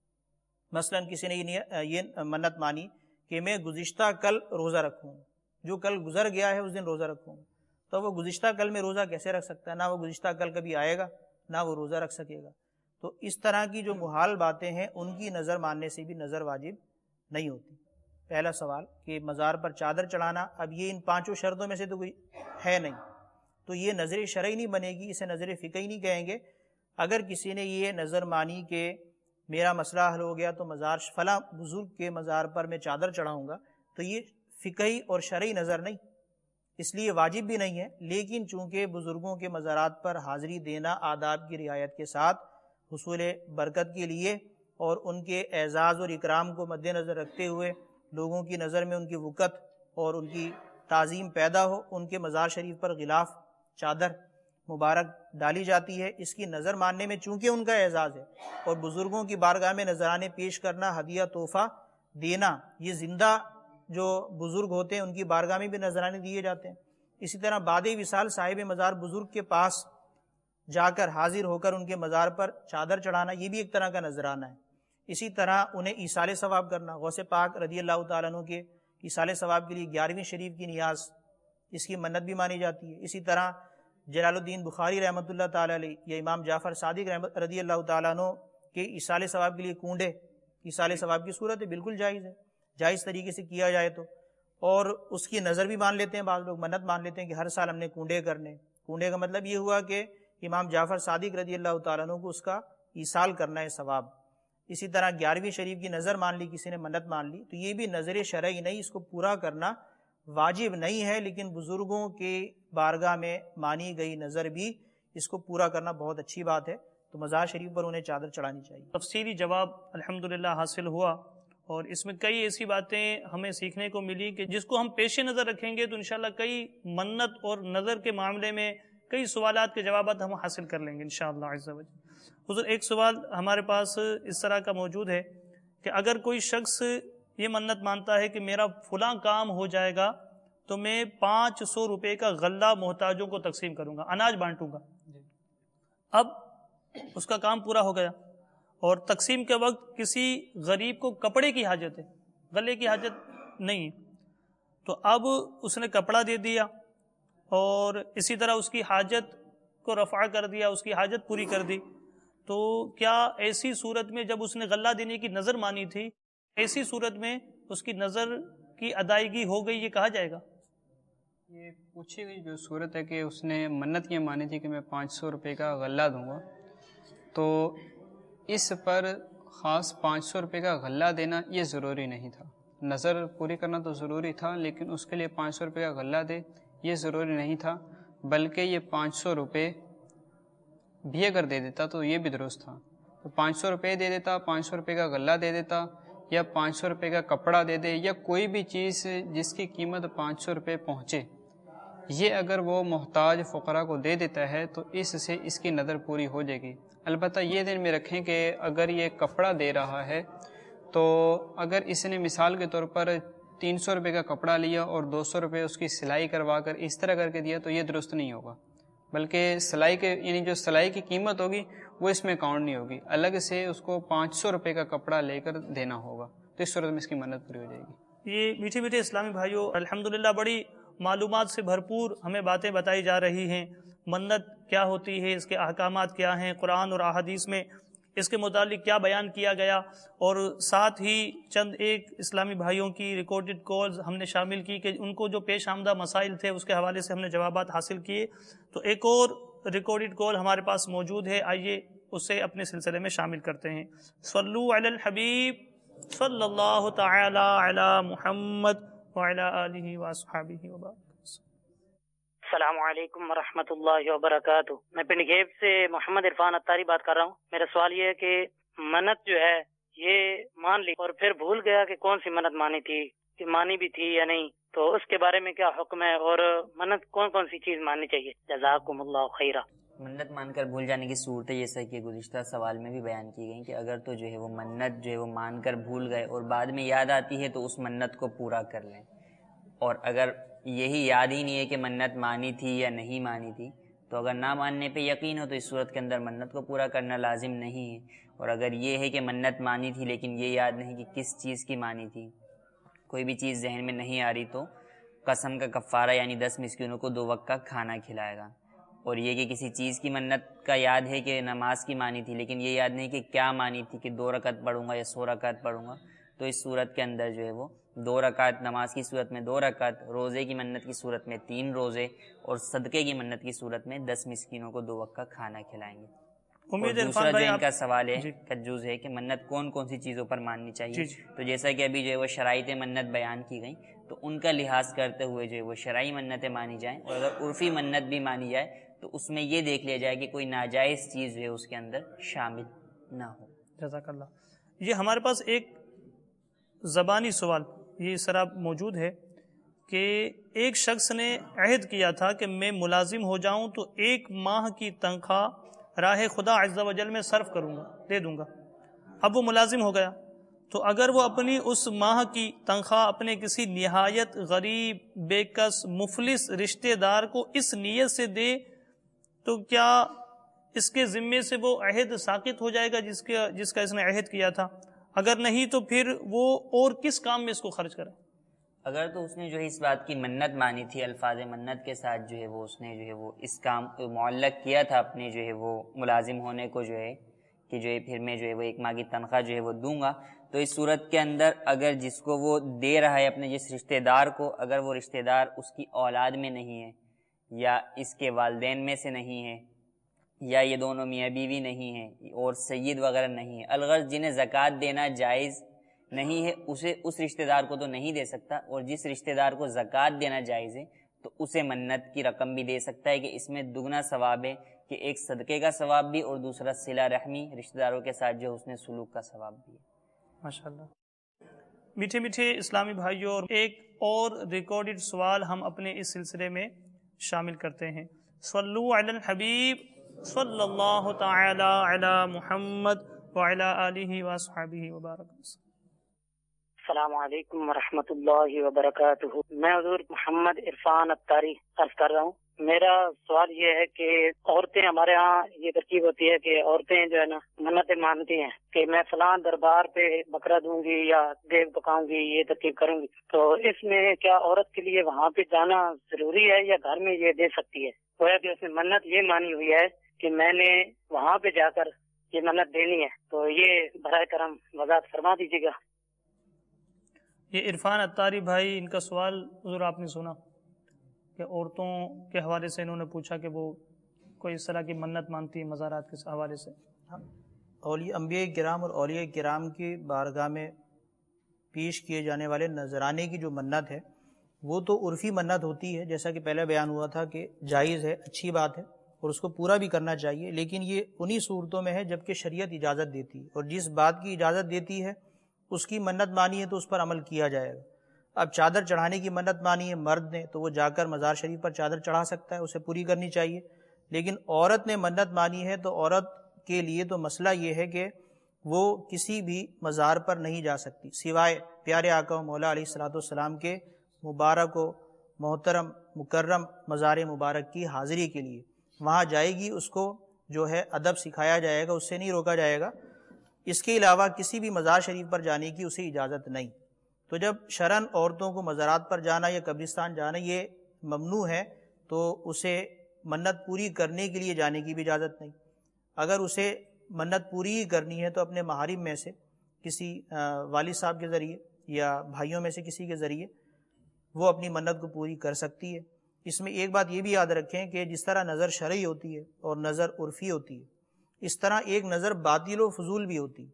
مثلا کسی نے یہ منت مانی کہ میں گزشتہ کل روزہ رکھوں، جو کل گزر گیا ہے اس دن روزہ رکھوں، تو وہ گزشتہ کل میں روزہ کیسے رکھ سکتا ہے؟ نہ وہ گزشتہ کل کبھی آئے گا، نہ وہ روزہ رکھ سکے گا۔ تو اس طرح کی جو محال باتیں ہیں ان کی نظر ماننے سے بھی نظر واجب نہیں ہوتی۔ پہلا سوال کہ مزار پر چادر چڑھانا، اب یہ ان 5 شرطوں میں سے تو کوئی ہے نہیں، تو یہ نظر شرعی نہیں بنے گی، اسے نظر فقہی نہیں کہیں گے۔ اگر کسی نے یہ نظر مانی کہ میرا مسئلہ حل ہو گیا تو مزار فلاں بزرگ کے مزار پر میں چادر چڑھاؤں گا، تو یہ فقہی اور شرعی نظر نہیں، اس لیے واجب بھی نہیں ہے۔ لیکن چونکہ بزرگوں کے مزارات پر حاضری دینا آداب کی رعایت کے ساتھ حصول برکت کے لیے اور ان کے اعزاز اور اکرام کو مد نظر رکھتے ہوئے لوگوں کی نظر میں ان کی وقت اور ان کی تعظیم پیدا ہو، ان کے مزار شریف پر غلاف چادر مبارک ڈالی جاتی ہے۔ اس کی نظر ماننے میں چونکہ ان کا اعزاز ہے، اور بزرگوں کی بارگاہ میں نذرانے پیش کرنا، ہدیہ تحفہ دینا، یہ زندہ جو بزرگ ہوتے ہیں ان کی بارگاہ میں بھی نذرانے دیے جاتے ہیں۔ اسی طرح بعد وصال صاحب مزار بزرگ کے پاس جا کر حاضر ہو کر ان کے مزار پر چادر چڑھانا، یہ بھی ایک طرح کا نذرانہ ہے۔ اسی طرح انہیں ایصال ثواب کرنا، غوث پاک رضی اللہ تعالیٰ عنہ کے ایصال ثواب کے لیے 11ویں شریف کی نیاز، اس کی منت بھی مانی جاتی ہے۔ اسی طرح جلال الدین بخاری رحمۃ اللہ تعالیٰ علیہ یا امام جعفر صادق رضی اللہ تعالیٰ عنہ کے ایصال ثواب کے لیے کنڈے ایصال ثواب کی صورت ہے، بالکل جائز ہے، جائز طریقے سے کیا جائے تو۔ اور اس کی نظر بھی مان لیتے ہیں، بعض لوگ منت مان لیتے ہیں کہ ہر سال ہم نے کنڈے کرنے۔ کنڈے کا مطلب یہ ہوا کہ امام جعفر صادق رضی اللہ تعالیٰ عنہ کو اس کا ایصال کرنا ہے ثواب۔ اسی طرح 11ویں شریف کی نظر مان لی، کسی نے منت مان لی، تو یہ بھی نظر شرعی نہیں، اس کو پورا کرنا واجب نہیں ہے، لیکن بزرگوں کے بارگاہ میں مانی گئی نظر بھی اس کو پورا کرنا بہت اچھی بات ہے، تو مزار شریف پر انہیں چادر چڑھانی چاہیے۔ تفصیلی جواب الحمدللہ حاصل ہوا، اور اس میں کئی ایسی باتیں ہمیں سیکھنے کو ملی کہ جس کو ہم پیش نظر رکھیں گے تو انشاءاللہ کئی منت اور نظر کے معاملے میں کئی سوالات کے جوابات ہم حاصل کر لیں گے انشاءاللہ عز و جل۔ حضور ایک سوال ہمارے پاس اس طرح کا موجود ہے کہ اگر کوئی شخص یہ منت مانتا ہے کہ میرا فلاں کام ہو جائے گا تو میں 500 روپے کا غلہ محتاجوں کو تقسیم کروں گا، اناج بانٹوں گا۔ اب اس کا کام پورا ہو گیا اور تقسیم کے وقت کسی غریب کو کپڑے کی حاجت ہے، غلے کی حاجت نہیں، تو اب اس نے کپڑا دے دیا اور اسی طرح اس کی حاجت کو رفع کر دیا، اس کی حاجت پوری کر دی، تو کیا ایسی صورت میں جب اس نے غلہ دینے کی نظر مانی تھی، ایسی صورت میں اس کی نظر کی ادائیگی ہو گئی، یہ کہا جائے گا؟ یہ پوچھی گئی جو صورت ہے کہ اس نے منت یہ مانی تھی کہ میں 500 روپے کا غلہ دوں گا، تو اس پر خاص 500 روپے کا غلہ دینا یہ ضروری نہیں تھا۔ نظر پوری کرنا تو ضروری تھا، لیکن اس کے لیے 500 روپے کا غلہ دے یہ ضروری نہیں تھا، بلکہ یہ 500 روپے بھی اگر دے دیتا تو یہ بھی درست تھا۔ تو 500 روپے دے دیتا، 500 روپے کا غلہ دے دیتا، یا 500 روپے کا کپڑا دے دے، یا کوئی بھی چیز جس کی قیمت 500 روپے پہنچے، یہ اگر وہ محتاج فقراء کو دے دیتا ہے تو اس سے اس کی نظر پوری ہو جائے گی۔ البتہ یہ ذہن میں رکھیں کہ اگر یہ کپڑا دے رہا ہے تو اگر اس نے مثال کے طور پر 300 روپے کا کپڑا لیا اور 200 روپے اس کی سلائی کروا کر اس طرح کر کے دیا تو یہ درست نہیں ہوگا، بلکہ سلائی کے یعنی جو سلائی کی قیمت ہوگی وہ اس میں کاؤنٹ نہیں ہوگی، الگ سے اس کو 500 روپے کا کپڑا لے کر دینا ہوگا، تو اس صورت میں اس کی منت پوری ہو جائے گی۔ یہ میٹھے میٹھے اسلامی بھائیوں، الحمدللہ بڑی معلومات سے بھرپور ہمیں باتیں بتائی جا رہی ہیں۔ منت کیا ہوتی ہے، اس کے احکامات کیا ہیں، قرآن اور احادیث میں اس کے متعلق کیا بیان کیا گیا، اور ساتھ ہی چند ایک اسلامی بھائیوں کی ریکارڈڈ کالز ہم نے شامل کی کہ ان کو جو پیش آمدہ مسائل تھے اس کے حوالے سے ہم نے جوابات حاصل کیے۔ تو ایک اور ریکارڈڈ کال ہمارے پاس موجود ہے، آئیے اسے اپنے سلسلے میں شامل کرتے ہیں۔ صلو علی الحبیب صلی اللہ تعالی علی محمد وعلی آلہ واصحابہ وبارک۔ السلام علیکم ورحمۃ اللہ وبرکاتہ۔ میں پنڈ گھیب سے محمد عرفان اتاری بات کر رہا ہوں۔ میرا سوال یہ ہے کہ منت جو ہے یہ مان لی اور پھر بھول گیا کہ کون سی منت مانی تھی، کہ مانی بھی تھی یا نہیں، تو اس کے بارے میں کیا حکم ہے، اور منت کون کون سی چیز ماننی چاہیے؟ جزاکم اللہ خیرہ۔ منت مان کر بھول جانے کی صورتیں جیسا کہ گزشتہ سوال میں بھی بیان کی گئی کہ اگر تو جو ہے وہ منت جو ہے وہ مان کر بھول گئے اور بعد میں یاد آتی ہے تو اس منت کو پورا کر لیں، اور اگر یہی یاد ہی نہیں ہے کہ منت مانی تھی یا نہیں مانی تھی تو اگر نہ ماننے پہ یقین ہو تو اس صورت کے اندر منت کو پورا کرنا لازم نہیں ہے۔ اور اگر یہ ہے کہ منت مانی تھی لیکن یہ یاد نہیں کہ کس چیز کی مانی تھی، کوئی بھی چیز ذہن میں نہیں آ رہی، تو قسم کا کفارہ یعنی 10 مسکینوں کو 2 وقت کا کھانا کھلائے گا۔ اور یہ کہ کسی چیز کی منت کا یاد ہے کہ نماز کی مانی تھی لیکن یہ یاد نہیں کہ کیا مانی تھی، کہ 2 رکعت پڑھوں گا یا 100 رکعت پڑھوں گا، تو اس صورت کے اندر جو ہے وہ 2 رکعت نماز کی صورت میں 2 رکعت، روزے کی منت کی صورت میں 3 روزے، اور صدقے کی منت کی صورت میں 10 مسکینوں کو 2 وقت کا کھانا کھلائیں گے۔ اور دوسرا جو ان کا سوال ہے کجوز ہے کہ منت کون کون سی چیزوں پر ماننی چاہیے، تو جیسا کہ ابھی جو ہے وہ شرائط منت بیان کی گئی، تو ان کا لحاظ کرتے ہوئے جو ہے وہ شرعی منتیں مانی جائیں، اور اگر عرفی منت بھی مانی جائے تو اس میں یہ دیکھ لیا جائے کہ کوئی ناجائز چیز جو ہے اس کے اندر شامل نہ ہو۔ جزاک اللہ۔ یہ ہمارے پاس ایک زبانی سوال یہ اس طرح موجود ہے کہ ایک شخص نے عہد کیا تھا کہ میں ملازم ہو جاؤں تو 1 ماہ کی تنخواہ راہ خدا عز و جل میں صرف کروں گا، دے دوں گا۔ اب وہ ملازم ہو گیا، تو اگر وہ اپنی اس ماہ کی تنخواہ اپنے کسی نہایت غریب، بے کس، مفلس رشتہ دار کو اس نیت سے دے تو کیا اس کے ذمے سے وہ عہد ساقط ہو جائے گا جس کا اس نے عہد کیا تھا؟ اگر نہیں تو پھر وہ اور کس کام میں اس کو خرچ کرے؟ اگر تو اس نے جو ہے اس بات کی منت مانی تھی، الفاظ منت کے ساتھ جو ہے وہ اس نے جو ہے وہ اس کام معلق کیا تھا اپنے جو ہے وہ ملازم ہونے کو، جو ہے کہ جو ہے پھر میں جو ہے وہ 1 ماہ کی تنخواہ جو ہے وہ دوں گا، تو اس صورت کے اندر اگر جس کو وہ دے رہا ہے اپنے جس رشتہ دار کو، اگر وہ رشتہ دار اس کی اولاد میں نہیں ہے، یا اس کے والدین میں سے نہیں ہے، یا یہ دونوں میاں بیوی نہیں ہیں، اور سید وغیرہ نہیں ہے، الغرض جنہیں زکوٰۃ دینا جائز نہیں ہے، اسے اس رشتہ دار کو تو نہیں دے سکتا، اور جس رشتہ دار کو زکوٰۃ دینا جائز ہے تو اسے منت کی رقم بھی دے سکتا ہے، کہ اس میں دگنا ثواب ہے، کہ ایک صدقے کا ثواب بھی اور دوسرا صلہ رحمی رشتہ داروں کے ساتھ جو اس نے سلوک کا ثواب بھی ہے۔ ماشاءاللہ۔ میٹھے میٹھے اسلامی بھائیوں، اور ایک اور ریکارڈڈ سوال ہم اپنے اس سلسلے میں شامل کرتے ہیں۔ صلو علی الحبیب صلی اللہ تعالی علی محمد وعلی آلہ واصحابہ وبارک وسلم۔ السلام علیکم ورحمۃ اللہ وبرکاتہ۔ میں حضور محمد عرفان اتاری عرض کر رہا ہوں۔ میرا سوال یہ ہے کہ عورتیں، ہمارے ہاں یہ ترکیب ہوتی ہے کہ عورتیں جو ہے نا منتیں مانتی ہیں کہ میں فلاں دربار پہ بکرا دوں گی یا دیگ پکاؤں گی، یہ ترکیب کروں گی، تو اس میں کیا عورت کے لیے وہاں پہ جانا ضروری ہے یا گھر میں یہ دے سکتی ہے؟ گویا کہ اس نے منت یہ مانی ہوئی ہے کہ میں نے وہاں پہ جا کر یہ منت دینی ہے، تو یہ براہ کرم وضاحت فرما دیجیے گا۔ یہ عرفان اتاری بھائی، ان کا سوال حضور آپ نے سنا کہ عورتوں کے حوالے سے انہوں نے پوچھا کہ وہ کوئی اس طرح کی منت مانتی ہے مزارات کے حوالے سے۔ اولیاء انبیاء کرام اور اولیاء کرام کی بارگاہ میں پیش کیے جانے والے نذرانے کی جو منت ہے وہ تو عرفی منت ہوتی ہے، جیسا کہ پہلے بیان ہوا تھا کہ جائز ہے، اچھی بات ہے اور اس کو پورا بھی کرنا چاہیے، لیکن یہ انہی صورتوں میں ہے جب کہ شریعت اجازت دیتی ہے، اور جس بات کی اجازت دیتی ہے اس کی منت مانی ہے تو اس پر عمل کیا جائے گا۔ اب چادر چڑھانے کی منت مانی ہے مرد نے تو وہ جا کر مزار شریف پر چادر چڑھا سکتا ہے، اسے پوری کرنی چاہیے، لیکن عورت نے منت مانی ہے تو عورت کے لیے تو مسئلہ یہ ہے کہ وہ کسی بھی مزار پر نہیں جا سکتی سوائے پیارے آقا و مولا علیہ الصلوۃ والسلام کے مبارک و محترم مکرم مزار مبارک کی حاضری کے لیے وہاں جائے گی، اس کو جو ہے ادب سکھایا جائے گا، اس سے نہیں روکا جائے گا۔ اس کے علاوہ کسی بھی مزار شریف پر جانے کی اسے اجازت نہیں۔ تو جب شرعاً عورتوں کو مزارات پر جانا یا قبرستان جانا یہ ممنوع ہے تو اسے منت پوری کرنے کے لیے جانے کی بھی اجازت نہیں۔ اگر اسے منت پوری ہی کرنی ہے تو اپنے محارم میں سے کسی والد صاحب کے ذریعے یا بھائیوں میں سے کسی کے ذریعے وہ اپنی منت کو پوری کر سکتی ہے۔ اس میں ایک بات یہ بھی یاد رکھیں کہ جس طرح نظر شرعی ہوتی ہے اور نظر عرفی ہوتی ہے، اس طرح ایک نظر باطل و فضول بھی ہوتی۔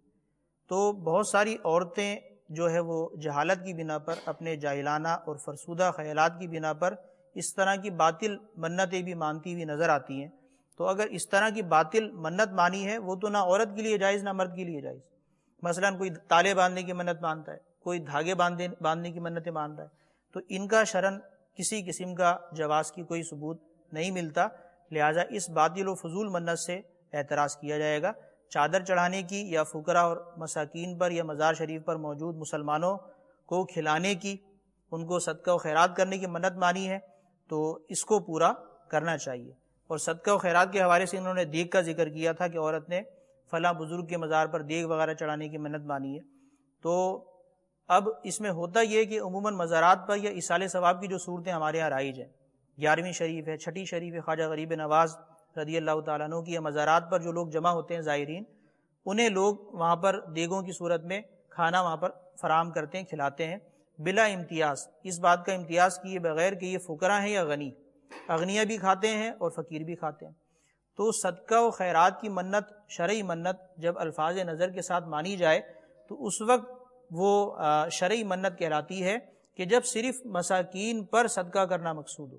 تو بہت ساری عورتیں جو ہے وہ جہالت کی بنا پر، اپنے جاہلانہ اور فرسودہ خیالات کی بنا پر اس طرح کی باطل منتیں بھی مانتی ہوئی نظر آتی ہیں۔ تو اگر اس طرح کی باطل منت مانی ہے وہ تو نہ عورت کے لیے جائز نہ مرد کے لیے جائز۔ مثلا کوئی تالے باندھنے کی منت مانتا ہے، کوئی دھاگے باندھنے کی منتیں مانتا ہے، تو ان کا شرعاً کسی قسم کا جواز کی کوئی ثبوت نہیں ملتا، لہٰذا اس باطل و فضول منت سے اعتراض کیا جائے گا۔ چادر چڑھانے کی یا فقراء اور مساکین پر یا مزار شریف پر موجود مسلمانوں کو کھلانے کی، ان کو صدقہ و خیرات کرنے کی منت مانی ہے تو اس کو پورا کرنا چاہیے۔ اور صدقہ و خیرات کے حوالے سے انہوں نے دیگ کا ذکر کیا تھا کہ عورت نے فلاں بزرگ کے مزار پر دیگ وغیرہ چڑھانے کی منت مانی ہے۔ تو اب اس میں ہوتا یہ کہ عموماً مزارات پر یا ایصال ثواب کی جو صورتیں ہمارے یہاں رائج ہیں، 11ویں شریف ہے، 6ٹھی شریف ہے، خواجہ غریب نواز رضی اللہ تعالیٰ عنہ کی، یا مزارات پر جو لوگ جمع ہوتے ہیں زائرین، انہیں لوگ وہاں پر دیگوں کی صورت میں کھانا وہاں پر فراہم کرتے ہیں، کھلاتے ہیں۔ بلا امتیاز، اس بات کا امتیاز کیے بغیر کہ یہ فقراء ہیں یا غنی، اغنیاء بھی کھاتے ہیں اور فقیر بھی کھاتے ہیں۔ تو صدقہ و خیرات کی منت، شرعی منت جب الفاظ نظر کے ساتھ مانی جائے تو اس وقت وہ شرعی منت کہلاتی ہے کہ جب صرف مساکین پر صدقہ کرنا مقصود ہو۔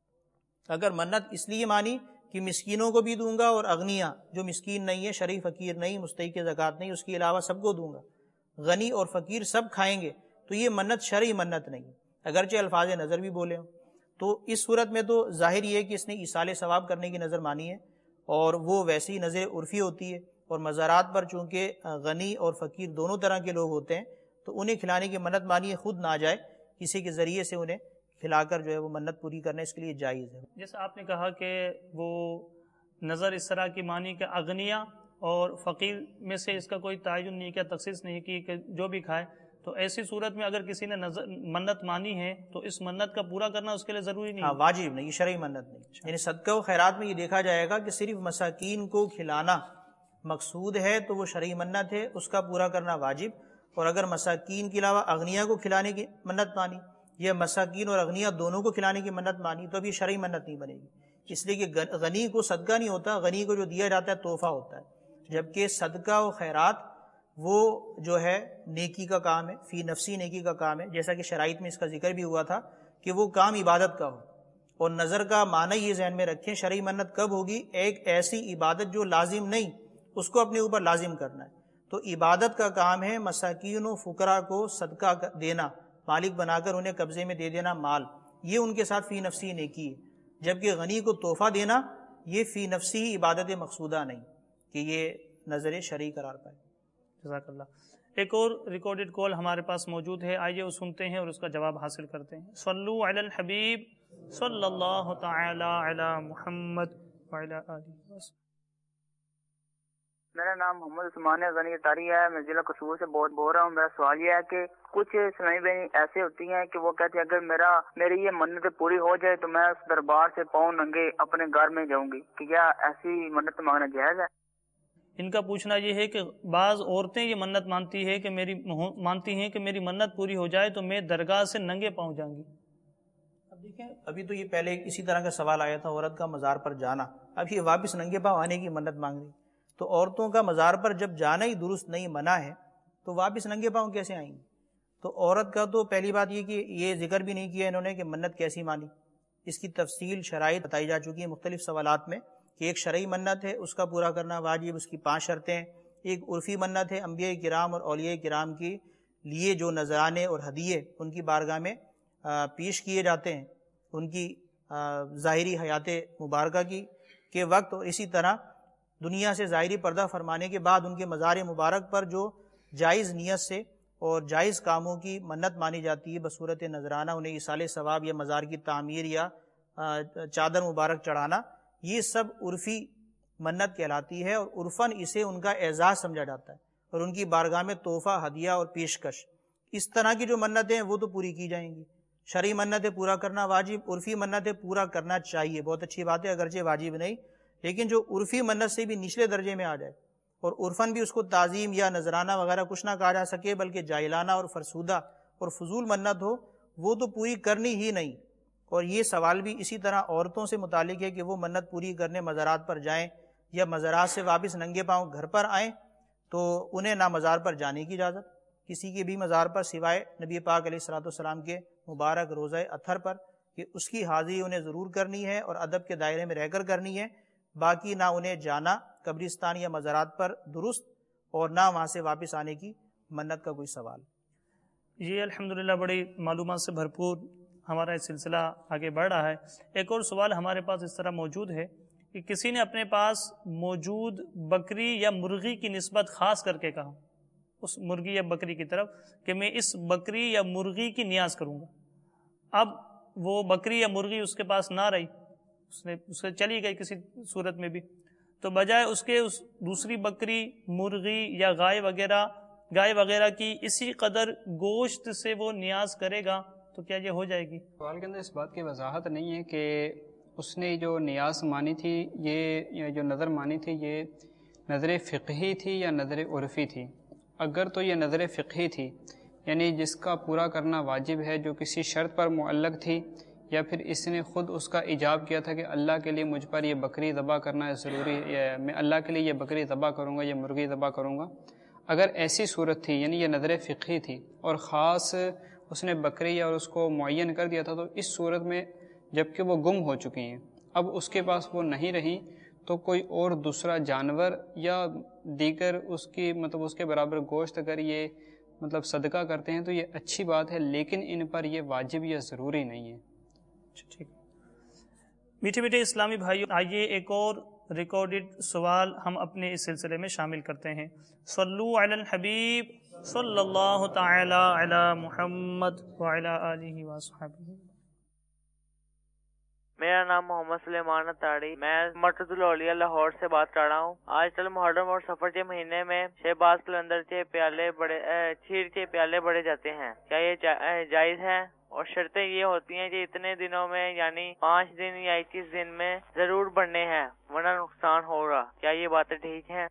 اگر منت اس لیے مانی کہ مسکینوں کو بھی دوں گا اور اغنیاء جو مسکین نہیں ہے، شرعی فقیر نہیں، مستحق زکوٰۃ نہیں، اس کے علاوہ سب کو دوں گا، غنی اور فقیر سب کھائیں گے، تو یہ منت شرعی منت نہیں، اگرچہ الفاظ نظر بھی بولے ہوں۔ تو اس صورت میں تو ظاہر یہ ہے کہ اس نے ایصال ثواب کرنے کی نظر مانی ہے، اور وہ ویسی نظر عرفی ہوتی ہے، اور مزارات پر چونکہ غنی اور فقیر دونوں طرح کے لوگ ہوتے ہیں تو انہیں کھلانے کی منت مانی ہے، خود نہ جائے، کسی کے ذریعے سے انہیں کھلا کر جو ہے وہ منت پوری کرنا اس کے لیے جائز ہے۔ جیسے آپ نے کہا کہ وہ نظر اس طرح کی مانی کہ اغنیاء اور فقیر میں سے اس کا کوئی تعین نہیں کیا، تخصیص نہیں کی کہ جو بھی کھائے، تو ایسی صورت میں اگر کسی نے منت مانی ہے تو اس منت کا پورا کرنا اس کے لیے ضروری نہیں؟ ہاں، واجب نہیں، شرعی منت نہیں۔ یعنی صدقہ و خیرات میں یہ دیکھا جائے گا کہ صرف مساکین کو کھلانا مقصود ہے تو وہ شرعی منت ہے، اس کا پورا کرنا واجب، اور اگر مساکین کے علاوہ اغنیاء کو کھلانے کی منت مانی یا مساکین اور اغنیاء دونوں کو کھلانے کی منت مانی تو اب یہ شرعی منت نہیں بنے گی، اس لیے کہ غنی کو صدقہ نہیں ہوتا، غنی کو جو دیا جاتا ہے تحفہ ہوتا ہے، جبکہ صدقہ و خیرات وہ جو ہے نیکی کا کام ہے، فی نفسی نیکی کا کام ہے، جیسا کہ شرائط میں اس کا ذکر بھی ہوا تھا کہ وہ کام عبادت کا ہو۔ اور نظر کا معنی یہ ذہن میں رکھیں، شرعی منت کب ہوگی؟ ایک ایسی عبادت جو لازم نہیں، اس کو اپنے اوپر لازم کرنا ہے۔ تو عبادت کا کام ہے مساکین و فقراء کو صدقہ دینا، مالک بنا کر انہیں قبضے میں دے دینا مال، یہ ان کے ساتھ فی نفسی نیکی ہے، جبکہ غنی کو تحفہ دینا یہ فی نفسی عبادت مقصودہ نہیں کہ یہ نظر شرعی قرار پائے۔ جزاک اللہ۔ ایک اور ریکارڈڈ کال ہمارے پاس موجود ہے، آئیے وہ سنتے ہیں اور اس کا جواب حاصل کرتے ہیں۔ صلو علی الحبیب صلی اللہ تعالی علی محمد وعلی آلہ وسلم۔ میرا نام محمد عثمان غنی اطاری ہے، میں ضلع قصور سے بول رہا ہوں۔ میرا سوال یہ ہے کہ کچھ اسلامی بہنیں ایسے ہوتی ہیں کہ وہ کہتے ہیں اگر میری یہ منت پوری ہو جائے تو میں اس دربار سے پاؤں ننگے اپنے گھر میں جاؤں گی، کہ کیا ایسی منت مانگنا جائز ہے؟ ان کا پوچھنا یہ ہے کہ بعض عورتیں یہ منت مانتی ہیں کہ میری منت پوری ہو جائے تو میں درگاہ سے ننگے پاؤں جاؤں گی۔ اب دیکھیں، ابھی تو یہ پہلے اسی طرح کا سوال آیا تھا عورت کا مزار پر جانا، اب یہ واپس ننگے پاؤں آنے کی منت مانگ رہی، تو عورتوں کا مزار پر جب جانا ہی درست نہیں، منع ہے، تو واپس ننگے پاؤں کیسے آئیں گی؟ تو عورت کا تو پہلی بات یہ کہ یہ ذکر بھی نہیں کیا انہوں نے کہ منت کیسی مانی، اس کی تفصیل شرائط بتائی جا چکی ہے مختلف سوالات میں، کہ ایک شرعی منت ہے اس کا پورا کرنا واجب، اس کی 5 شرطیں ہیں، ایک عرفی منت ہے انبیاء کرام اور اولیاء کرام کے لیے جو نذرانے اور ہدیے ان کی بارگاہ میں پیش کیے جاتے ہیں ان کی ظاہری حیات مبارکہ کے وقت، اور اسی طرح دنیا سے ظاہری پردہ فرمانے کے بعد ان کے مزار مبارک پر جو جائز نیت سے اور جائز کاموں کی منت مانی جاتی ہے بصورت نذرانہ، انہیں ایصال ثواب یا مزار کی تعمیر یا چادر مبارک چڑھانا، یہ سب عرفی منت کہلاتی ہے، اور عرفاً اسے ان کا اعزاز سمجھا جاتا ہے، اور ان کی بارگاہ میں تحفہ، ہدیہ اور پیشکش، اس طرح کی جو منتیں ہیں وہ تو پوری کی جائیں گی۔ شرعی منتیں پورا کرنا واجب، عرفی منتیں پورا کرنا چاہیے، بہت اچھی بات ہے، اگرچہ واجب نہیں، لیکن جو عرفی منت سے بھی نچلے درجے میں آ جائے اور عرفاً بھی اس کو تعظیم یا نذرانہ وغیرہ کچھ نہ کہا جا سکے بلکہ جاہلانہ اور فرسودہ اور فضول منت ہو، وہ تو پوری کرنی ہی نہیں۔ اور یہ سوال بھی اسی طرح عورتوں سے متعلق ہے کہ وہ منت پوری کرنے مزارات پر جائیں یا مزارات سے واپس ننگے پاؤں گھر پر آئیں، تو انہیں نہ مزار پر جانے کی اجازت کسی کے بھی مزار پر سوائے نبی پاک علیہ الصلوۃ والسلام کے مبارک روزہ اطہر پر، کہ اس کی حاضری انہیں ضرور کرنی ہے اور ادب کے دائرے میں رہ کر کرنی ہے، باقی نہ انہیں جانا قبرستان یا مزارات پر درست، اور نہ وہاں سے واپس آنے کی منت کا کوئی سوال۔ یہ الحمدللہ بڑی معلومات سے بھرپور ہمارا یہ سلسلہ آگے بڑھ رہا ہے۔ ایک اور سوال ہمارے پاس اس طرح موجود ہے کہ کسی نے اپنے پاس موجود بکری یا مرغی کی نسبت خاص کر کے کہا اس مرغی یا بکری کی طرف کہ میں اس بکری یا مرغی کی نیاز کروں گا، اب وہ بکری یا مرغی اس کے پاس نہ رہی، اس سے چلی گئی کسی صورت میں بھی، تو بجائے اس کے اس دوسری بکری، مرغی یا گائے وغیرہ کی اسی قدر گوشت سے وہ نیاز کرے گا تو کیا یہ ہو جائے گی؟ سوال کے اندر اس بات کی وضاحت نہیں ہے کہ اس نے جو نیاز مانی تھی، یہ جو نظر مانی تھی، یہ نظر فقہی تھی یا نظر عرفی تھی۔ اگر تو یہ نظر فقہی تھی یعنی جس کا پورا کرنا واجب ہے، جو کسی شرط پر معلق تھی، یا پھر اس نے خود اس کا ایجاب کیا تھا کہ اللہ کے لیے مجھ پر یہ بکری ذبح کرنا ضروری ہے، میں اللہ کے لیے یہ بکری ذبح کروں گا، یہ مرغی ذبح کروں گا. اگر ایسی صورت تھی، یعنی یہ نظر فقہی تھی اور خاص اس نے بکری اور اس کو معین کر دیا تھا، تو اس صورت میں جب کہ وہ گم ہو چکی ہیں، اب اس کے پاس وہ نہیں رہی، تو کوئی اور دوسرا جانور یا دیگر اس کی اس کے برابر گوشت اگر یہ صدقہ کرتے ہیں تو یہ اچھی بات ہے، لیکن ان پر یہ واجب یا ضروری نہیں ہے. ٹھیک. میٹھے میٹھے اسلامی بھائیوں، آئیے ایک اور ریکارڈڈ سوال ہم اپنے اس سلسلے میں شامل کرتے ہیں. صلو علی الحبیب صلی اللہ تعالی علی محمد وعلی آلہ وصحبہ. میرا نام محمد سلیمان اتاری، میں مرکز الاولیاء لاہور سے بات کر رہا ہوں. آج کل محرم اور سفر کے مہینے میں شہباز قلندر کے پیالے کھیر کے پیالے بڑھے جاتے ہیں، کیا یہ جائز ہے؟ اور شرطیں یہ ہوتی ہیں کہ اتنے دنوں میں یعنی 5 دن یا 21 دن میں ضرور بڑھنے ہیں ورنہ نقصان ہوگا، کیا یہ باتیں ٹھیک ہیں؟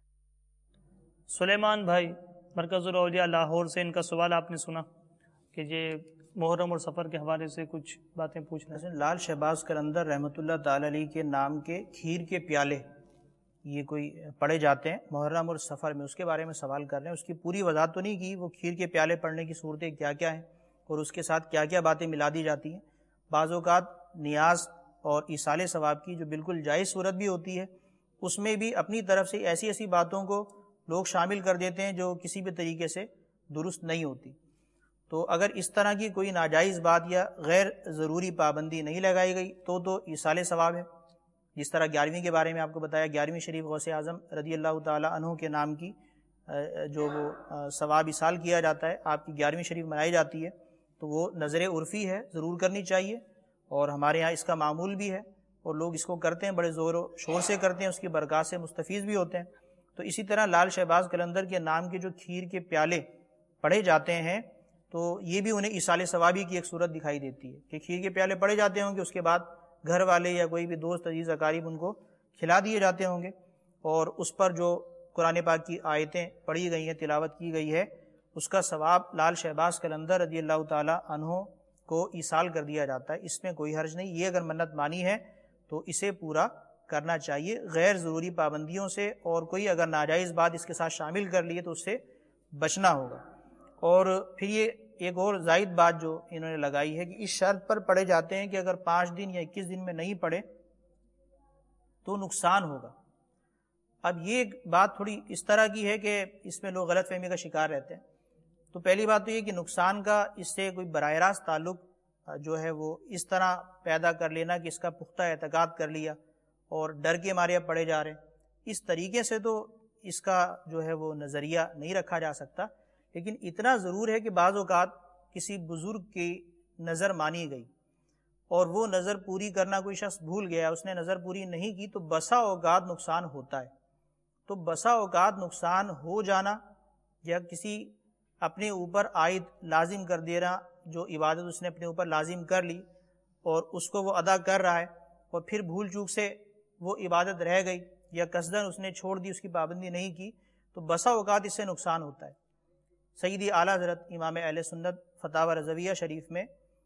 سلیمان بھائی مرکز الاولیاء لاہور سے ان کا سوال آپ نے سنا کہ یہ محرم اور سفر کے حوالے سے کچھ باتیں پوچھ رہے ہیں. لال شہباز قلندر رحمۃ اللہ تعالی علیہ کے نام کے کھیر کے پیالے یہ کوئی پڑے جاتے ہیں محرم اور سفر میں، اس کے بارے میں سوال کر رہے ہیں. اس کی پوری وضاحت تو نہیں کی وہ کھیر کے پیالے پڑنے کی صورتیں کیا کیا ہیں اور اس کے ساتھ کیا کیا باتیں ملا دی جاتی ہیں. بعض اوقات نیاز اور ایصال ثواب کی جو بالکل جائز صورت بھی ہوتی ہے، اس میں بھی اپنی طرف سے ایسی ایسی باتوں کو لوگ شامل کر دیتے ہیں جو کسی بھی طریقے سے درست نہیں ہوتی. تو اگر اس طرح کی کوئی ناجائز بات یا غیر ضروری پابندی نہیں لگائی گئی تو ایصال ثواب ہے. جس طرح 11ویں کے بارے میں آپ کو بتایا، 11ویں شریف غوث اعظم رضی اللہ تعالی عنہ کے نام کی جو وہ ثواب ایصال کیا جاتا ہے، آپ کی 11ویں شریف منائی جاتی ہے، تو وہ نظر عرفی ہے، ضرور کرنی چاہیے، اور ہمارے ہاں اس کا معمول بھی ہے اور لوگ اس کو کرتے ہیں، بڑے زور و شور سے کرتے ہیں، اس کی برکات سے مستفیض بھی ہوتے ہیں. تو اسی طرح لال شہباز قلندر کے نام کے جو کھیر کے پیالے پڑے جاتے ہیں، تو یہ بھی انہیں ایصال ثوابی کی ایک صورت دکھائی دیتی ہے کہ کھیر کے پیالے پڑے جاتے ہوں گے، اس کے بعد گھر والے یا کوئی بھی دوست عزیز اقارب ان کو کھلا دیے جاتے ہوں گے، اور اس پر جو قرآن پاک کی آیتیں پڑھی گئی ہیں، تلاوت کی گئی ہے، اس کا ثواب لال شہباز قلندر رضی اللہ تعالی عنہ کو ایصال کر دیا جاتا ہے. اس میں کوئی حرج نہیں. یہ اگر منت مانی ہے تو اسے پورا کرنا چاہیے غیر ضروری پابندیوں سے، اور کوئی اگر ناجائز بات اس کے ساتھ شامل کر لیے تو اس سے بچنا ہوگا. اور پھر یہ ایک اور زائد بات جو انہوں نے لگائی ہے کہ اس شرط پر پڑے جاتے ہیں کہ اگر 5 دن یا 21 دن میں نہیں پڑے تو نقصان ہوگا. اب یہ بات تھوڑی اس طرح کی ہے کہ اس میں لوگ غلط فہمی کا شکار رہتے ہیں. تو پہلی بات تو یہ کہ نقصان کا اس سے کوئی براہ راست تعلق جو ہے وہ اس طرح پیدا کر لینا کہ اس کا پختہ اعتقاد کر لیا اور ڈر کے مارے پڑے جا رہے ہیں، اس طریقے سے تو اس کا جو ہے وہ نظریہ نہیں رکھا جا سکتا. لیکن اتنا ضرور ہے کہ بعض اوقات کسی بزرگ کی نظر مانی گئی اور وہ نظر پوری کرنا کوئی شخص بھول گیا، اس نے نظر پوری نہیں کی، تو بسا اوقات نقصان ہوتا ہے. تو بسا اوقات نقصان ہو جانا یا کسی اپنے اوپر عائد لازم کر دے رہا، جو عبادت اس نے اپنے اوپر لازم کر لی اور اس کو وہ ادا کر رہا ہے، اور پھر بھول چوک سے وہ عبادت رہ گئی یا قصداً اس نے چھوڑ دی، اس کی پابندی نہیں کی، تو بسا اوقات اس سے نقصان ہوتا ہے. سیدی اعلیٰ حضرت امام اہل سنت فتاوی رضویہ شریف میں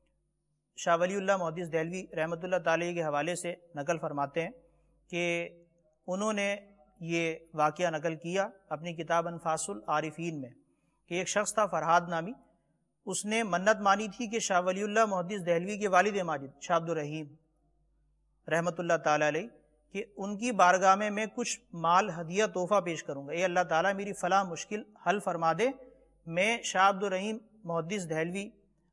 شاہ ولی اللہ محدث دہلوی رحمۃ اللہ تعالی کے حوالے سے نقل فرماتے ہیں کہ انہوں نے یہ واقعہ نقل کیا اپنی کتاب انفاس العارفین میں کہ ایک شخص تھا فرحاد نامی، اس نے منت مانی تھی کہ شاہ ولی اللہ محدث دہلوی کے والد ماجد شاہ عبد الرحیم رحمۃ اللہ تعالی علیہ کہ ان کی بارگاہ میں میں کچھ مال ہدیہ تحفہ پیش کروں گا، اے اللہ تعالیٰ میری فلاں مشکل حل فرما دے. میں شاہ عبد الرحیم محدث دہلوی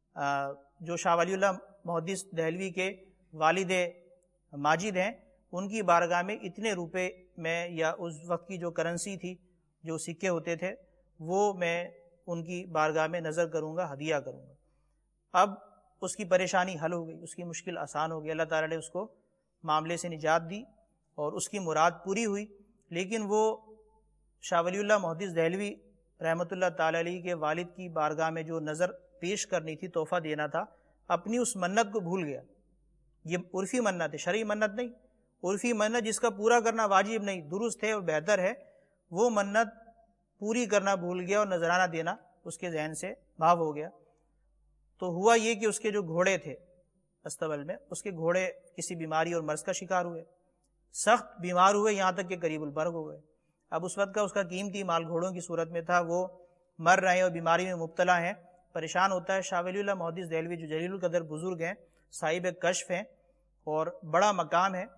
جو شاہ ولی اللہ محدث دہلوی کے والد ماجد ہیں، ان کی بارگاہ میں اتنے روپے میں یا اس وقت کی جو کرنسی تھی، جو سکے ہوتے تھے، وہ میں ان کی بارگاہ میں نظر کروں گا، ہدیہ کروں گا. اب اس کی پریشانی حل ہو گئی، اس کی مشکل آسان ہو گئی، اللہ تعالیٰ نے اس کو معاملے سے نجات دی اور اس کی مراد پوری ہوئی. لیکن وہ شاہ ولی اللہ محدث دہلوی رحمۃ اللہ تعالی علیہ کے والد کی بارگاہ میں جو نظر پیش کرنی تھی، تحفہ دینا تھا، اپنی اس منت کو بھول گیا. یہ عرفی منت ہے، شرعی منت نہیں. عرفی منت جس کا پورا کرنا واجب نہیں، درست ہے اور بہتر ہے، وہ منت پوری کرنا بھول گیا اور نذرانہ دینا اس کے ذہن سے معاف ہو گیا. تو ہوا یہ کہ اس کے جو گھوڑے تھے استبل میں، اس کے گھوڑے کسی بیماری اور مرض کا شکار ہوئے، سخت بیمار ہوئے، یہاں تک کہ قریب البرگ ہو گئے. اب اس وقت کا اس کا قیمتی مال گھوڑوں کی صورت میں تھا، وہ مر رہے ہیں اور بیماری میں مبتلا ہیں، پریشان ہوتا ہے. شاہ ولی اللہ محدث دہلوی جو جلیل القدر بزرگ ہیں، صاحب کشف ہیں اور بڑا مقام ہے،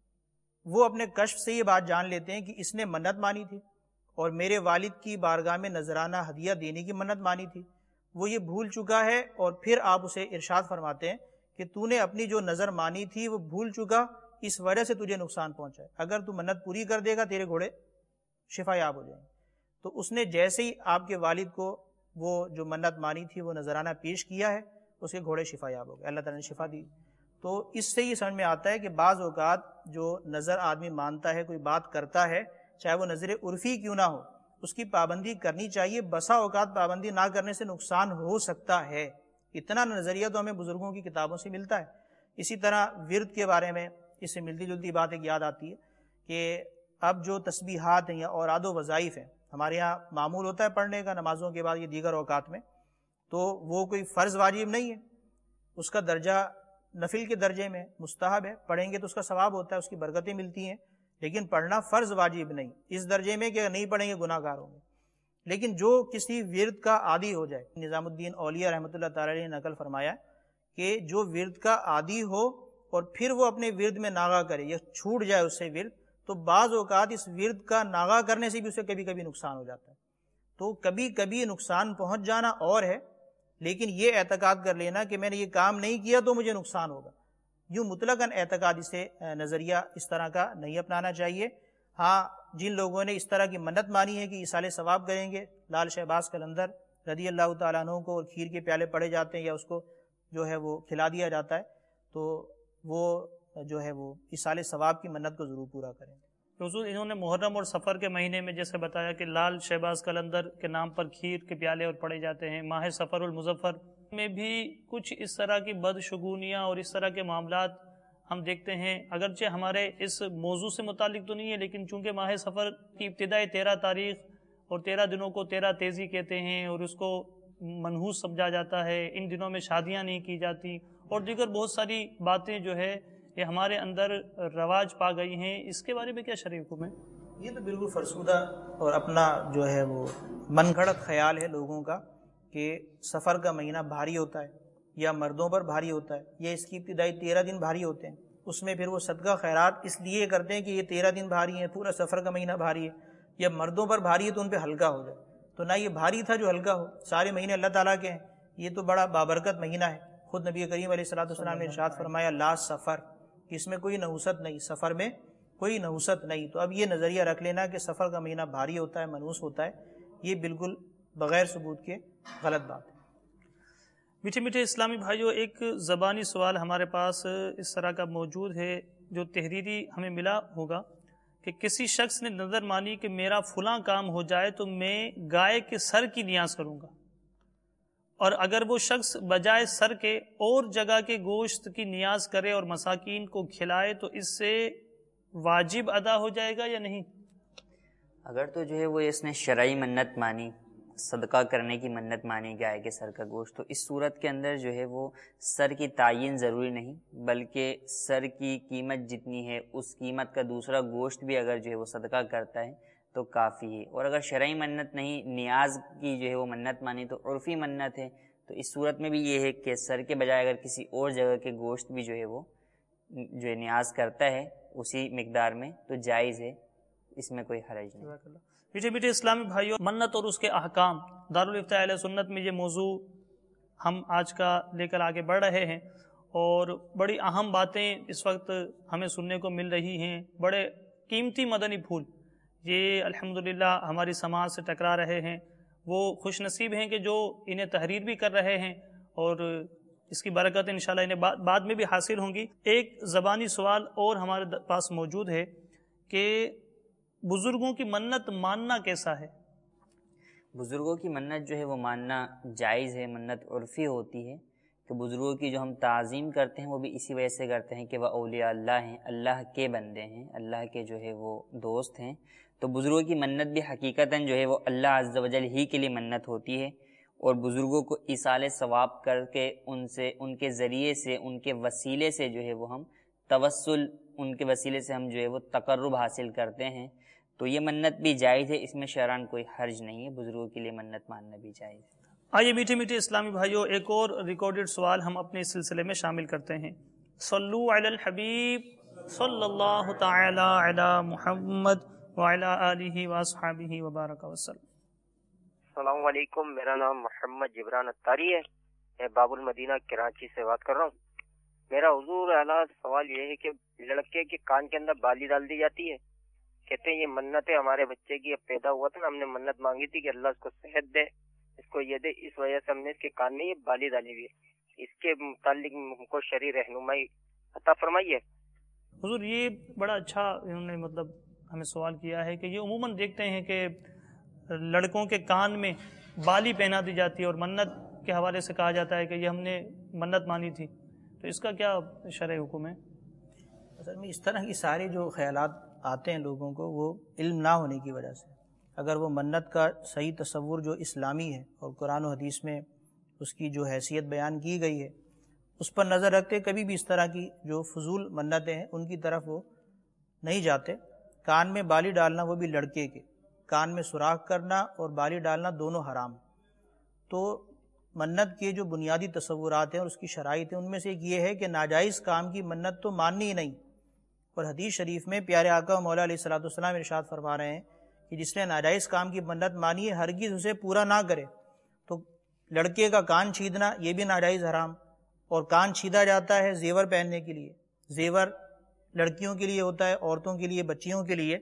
وہ اپنے کشف سے یہ بات جان لیتے ہیں کہ اس نے منت مانی تھی اور میرے والد کی بارگاہ میں نذرانہ ہدیہ دینے کی منت مانی تھی، وہ یہ بھول چکا ہے. اور پھر آپ اسے ارشاد فرماتے ہیں کہ تو نے اپنی جو نظر مانی تھی وہ بھول چکا، اس وجہ سے تجھے نقصان پہنچا ہے، اگر تو منت پوری کر دے گا تیرے گھوڑے شفا یاب ہو جائیں گے. تو اس نے جیسے ہی آپ کے والد کو وہ جو منت مانی تھی وہ نذرانہ پیش کیا ہے، اس کے گھوڑے شفا یاب ہو گئے، اللہ تعالیٰ نے شفا دی. تو اس سے یہ سمجھ میں آتا ہے کہ بعض اوقات جو نظر آدمی مانتا ہے، کوئی بات کرتا ہے، چاہے وہ نظر عرفی کیوں نہ ہو، اس کی پابندی کرنی چاہیے. بسا اوقات پابندی نہ کرنے سے نقصان ہو سکتا ہے، اتنا نظریہ تو ہمیں بزرگوں کی کتابوں سے ملتا ہے. اسی طرح ورد کے بارے میں اس سے ملتی جلتی بات ایک یاد آتی ہے کہ اب جو تسبیحات ہیں یا اوراد و وظائف ہیں، ہمارے یہاں معمول ہوتا ہے پڑھنے کا نمازوں کے بعد یہ دیگر اوقات میں، تو وہ کوئی فرض واجب نہیں ہے، اس کا درجہ نفل کے درجے میں مستحب ہے، پڑھیں گے تو اس کا ثواب ہوتا ہے، اس کی برکتیں ملتی ہیں، لیکن پڑھنا فرض واجب نہیں، اس درجے میں کہ نہیں پڑھیں گے گناہ گار ہوں گے. لیکن جو کسی ورد کا عادی ہو جائے، نظام الدین اولیاء رحمۃ اللہ تعالی نے نقل فرمایا کہ جو ورد کا عادی ہو اور پھر وہ اپنے ورد میں ناغہ کرے یا چھوٹ جائے اس سے ورد، تو بعض اوقات اس ورد کا ناغہ کرنے سے بھی اسے کبھی کبھی نقصان ہو جاتا ہے. تو کبھی کبھی نقصان پہنچ جانا اور ہے، لیکن یہ اعتقاد کر لینا کہ میں نے یہ کام نہیں کیا تو مجھے نقصان ہوگا، یوں مطلقاً اعتقاد اسے نظریہ اس طرح کا نہیں اپنانا چاہیے. ہاں جن لوگوں نے اس طرح کی منت مانی ہے کہ ایصال ثواب کریں گے، لال شہباز قلندر رضی اللہ تعالیٰ عنہ کو اور کھیر کے پیالے پڑے جاتے ہیں یا اس کو جو ہے وہ کھلا دیا جاتا ہے، تو وہ جو ہے وہ ایصال ثواب کی منت کو ضرور پورا کریں. حضور انہوں نے محرم اور سفر کے مہینے میں جیسے بتایا کہ لال شہباز قلندر کے نام پر کھیر کے پیالے اور پڑے جاتے ہیں، ماہ سفر المظفر میں بھی کچھ اس طرح کی بدشگونیاں اور اس طرح کے معاملات ہم دیکھتے ہیں، اگرچہ ہمارے اس موضوع سے متعلق تو نہیں ہے، لیکن چونکہ ماہ سفر کی ابتدائی 13 تاریخ اور 13 دنوں کو 13 تیزی کہتے ہیں اور اس کو منحوس سمجھا جاتا ہے، ان دنوں میں شادیاں نہیں کی جاتی اور دیگر بہت ساری باتیں جو ہے یہ ہمارے اندر رواج پا گئی ہیں، اس کے بارے میں کیا شرعی حکم ہے؟ یہ تو بالکل فرسودہ اور اپنا جو ہے وہ من گھڑت خیال ہے لوگوں کا کہ سفر کا مہینہ بھاری ہوتا ہے یا مردوں پر بھاری ہوتا ہے، یا اس کی ابتدائی 13 دن بھاری ہوتے ہیں، اس میں پھر وہ صدقہ خیرات اس لیے کرتے ہیں کہ یہ 13 دن بھاری ہیں، پورا سفر کا مہینہ بھاری ہے، یا مردوں پر بھاری ہے تو ان پہ ہلکا ہو جائے. تو نہ یہ بھاری تھا جو ہلکا ہو، سارے مہینے اللہ تعالیٰ کے ہیں، یہ تو بڑا بابرکت مہینہ ہے. خود نبی کریم علیہ الصلوۃ والسلام نے ارشاد فرمایا لا سفر، کہ اس میں کوئی نحوست نہیں، سفر میں کوئی نحوست نہیں. تو اب یہ نظریہ رکھ لینا کہ سفر کا مہینہ بھاری ہوتا ہے، منحوس ہوتا ہے، یہ بالکل بغیر ثبوت کے غلط بات ہے. میٹھے میٹھے اسلامی بھائیوں، ایک زبانی سوال ہمارے پاس اس طرح کا موجود ہے جو تحریری ہمیں ملا ہوگا کہ کسی شخص نے نظر مانی کہ میرا فلاں کام ہو جائے تو میں گائے کے سر کی نیاز کروں گا، اور اگر وہ شخص بجائے سر کے اور جگہ کے گوشت کی نیاز کرے اور مساکین کو کھلائے تو اس سے واجب ادا ہو جائے گا یا نہیں؟ اگر تو جو ہے وہ اس نے شرعی منت مانی، صدقہ کرنے کی منت مانی گائے کے سر کا گوشت، تو اس صورت کے اندر جو ہے وہ سر کی تعین ضروری نہیں، بلکہ سر کی قیمت جتنی ہے اس قیمت کا دوسرا گوشت بھی اگر جو ہے وہ صدقہ کرتا ہے تو کافی ہے. اور اگر شرعی منت نہیں، نیاز کی جو ہے وہ منت مانی تو عرفی منت ہے، تو اس صورت میں بھی یہ ہے کہ سر کے بجائے اگر کسی اور جگہ کے گوشت بھی جو ہے وہ جو ہے نیاز کرتا ہے اسی مقدار میں تو جائز ہے، اس میں کوئی حرج نہیں. میٹھے میٹھے اسلامی بھائیوں، منت اور اس کے احکام، دارالفتاء اہل سنت میں یہ موضوع ہم آج کا لے کر آگے بڑھ رہے ہیں اور بڑی اہم باتیں اس وقت ہمیں سننے کو مل رہی ہیں. بڑے قیمتی مدنی پھول یہ الحمدللہ ہماری سماج سے ٹکرا رہے ہیں. وہ خوش نصیب ہیں کہ جو انہیں تحریر بھی کر رہے ہیں اور اس کی برکت انشاءاللہ انہیں بعد میں بھی حاصل ہوں گی. ایک زبانی سوال اور ہمارے پاس موجود ہے کہ بزرگوں کی منت ماننا کیسا ہے؟ بزرگوں کی منت جو ہے وہ ماننا جائز ہے، منت عرفی ہوتی ہے کہ بزرگوں کی جو ہم تعظیم کرتے ہیں وہ بھی اسی وجہ سے کرتے ہیں کہ وہ اولیاء اللہ ہیں، اللہ کے بندے ہیں، اللہ کے جو ہے وہ دوست ہیں. تو بزرگوں کی منت بھی حقیقتاً جو ہے وہ اللہ عز و جل ہی کے لیے منت ہوتی ہے، اور بزرگوں کو ایصال ثواب کر کے ان سے، ان کے ذریعے سے، ان کے وسیلے سے جو ہے وہ ہم توسل، ان کے وسیلے سے ہم جو ہے وہ تقرب حاصل کرتے ہیں، تو یہ منت بھی جائز ہے، اس میں شرعاً کوئی حرج نہیں ہے، بزرگوں کے لیے منت ماننا بھی جائز ہے۔ آئیے میٹھے میٹھے اسلامی بھائیوں، ایک اور ریکارڈڈ سوال ہم اپنے اس سلسلے میں شامل کرتے ہیں۔ صلو علی الحبیب صلی اللہ تعالی علی محمد وعلی آلہ واصحابہ وبارک وسلم۔ السلام علیکم، میرا نام محمد جبران اتاری ہے، میں باب المدینہ کراچی سے بات کر رہا ہوں۔ میرا حضور اعلیٰ سوال یہ ہے کہ لڑکے کے کان کے اندر بالی ڈال دی جاتی ہے، کہتے ہیں یہ منت ہے ہمارے بچے کی، اب پیدا ہوا تھا نا، ہم نے منت مانگی تھی کہ اللہ اس کو صحت دے، اس کو یہ دے، اس وجہ سے ہم نے اس کے کان میں یہ بالی ڈالی ہوئی ہے، اس کے متعلق ہم کو شرعی رہنمائی عطا فرمائیے۔ حضور یہ بڑا اچھا انہوں نے مطلب ہمیں سوال کیا ہے کہ یہ عموماً دیکھتے ہیں کہ لڑکوں کے کان میں بالی پہنا دی جاتی ہے اور منت کے حوالے سے کہا جاتا ہے کہ یہ ہم نے منت مانی تھی، تو اس کا کیا شرعی حکم ہے؟ اصل میں اس طرح کی سارے جو خیالات آتے ہیں لوگوں کو، وہ علم نہ ہونے کی وجہ سے، اگر وہ منت کا صحیح تصور جو اسلامی ہے اور قرآن و حدیث میں اس کی جو حیثیت بیان کی گئی ہے اس پر نظر رکھتے کبھی بھی اس طرح کی جو فضول منتیں ہیں ان کی طرف وہ نہیں جاتے۔ کان میں بالی ڈالنا، وہ بھی لڑکے کے کان میں سوراخ کرنا اور بالی ڈالنا دونوں حرام۔ تو منت کے جو بنیادی تصورات ہیں اور اس کی شرائط ہیں ان میں سے ایک یہ ہے کہ ناجائز کام کی منت تو ماننی ہی نہیں، اور حدیث شریف میں پیارے آقا و مولا علیہ الصلوۃ والسلام ارشاد فرما رہے ہیں کہ جس نے ناجائز کام کی منت مانی ہے ہرگز اسے پورا نہ کرے۔ تو لڑکے کا کان چھیدنا یہ بھی ناجائز حرام، اور کان چھیدا جاتا ہے زیور پہننے کے لیے، زیور لڑکیوں کے لیے ہوتا ہے، عورتوں کے لیے، بچیوں کے لیے،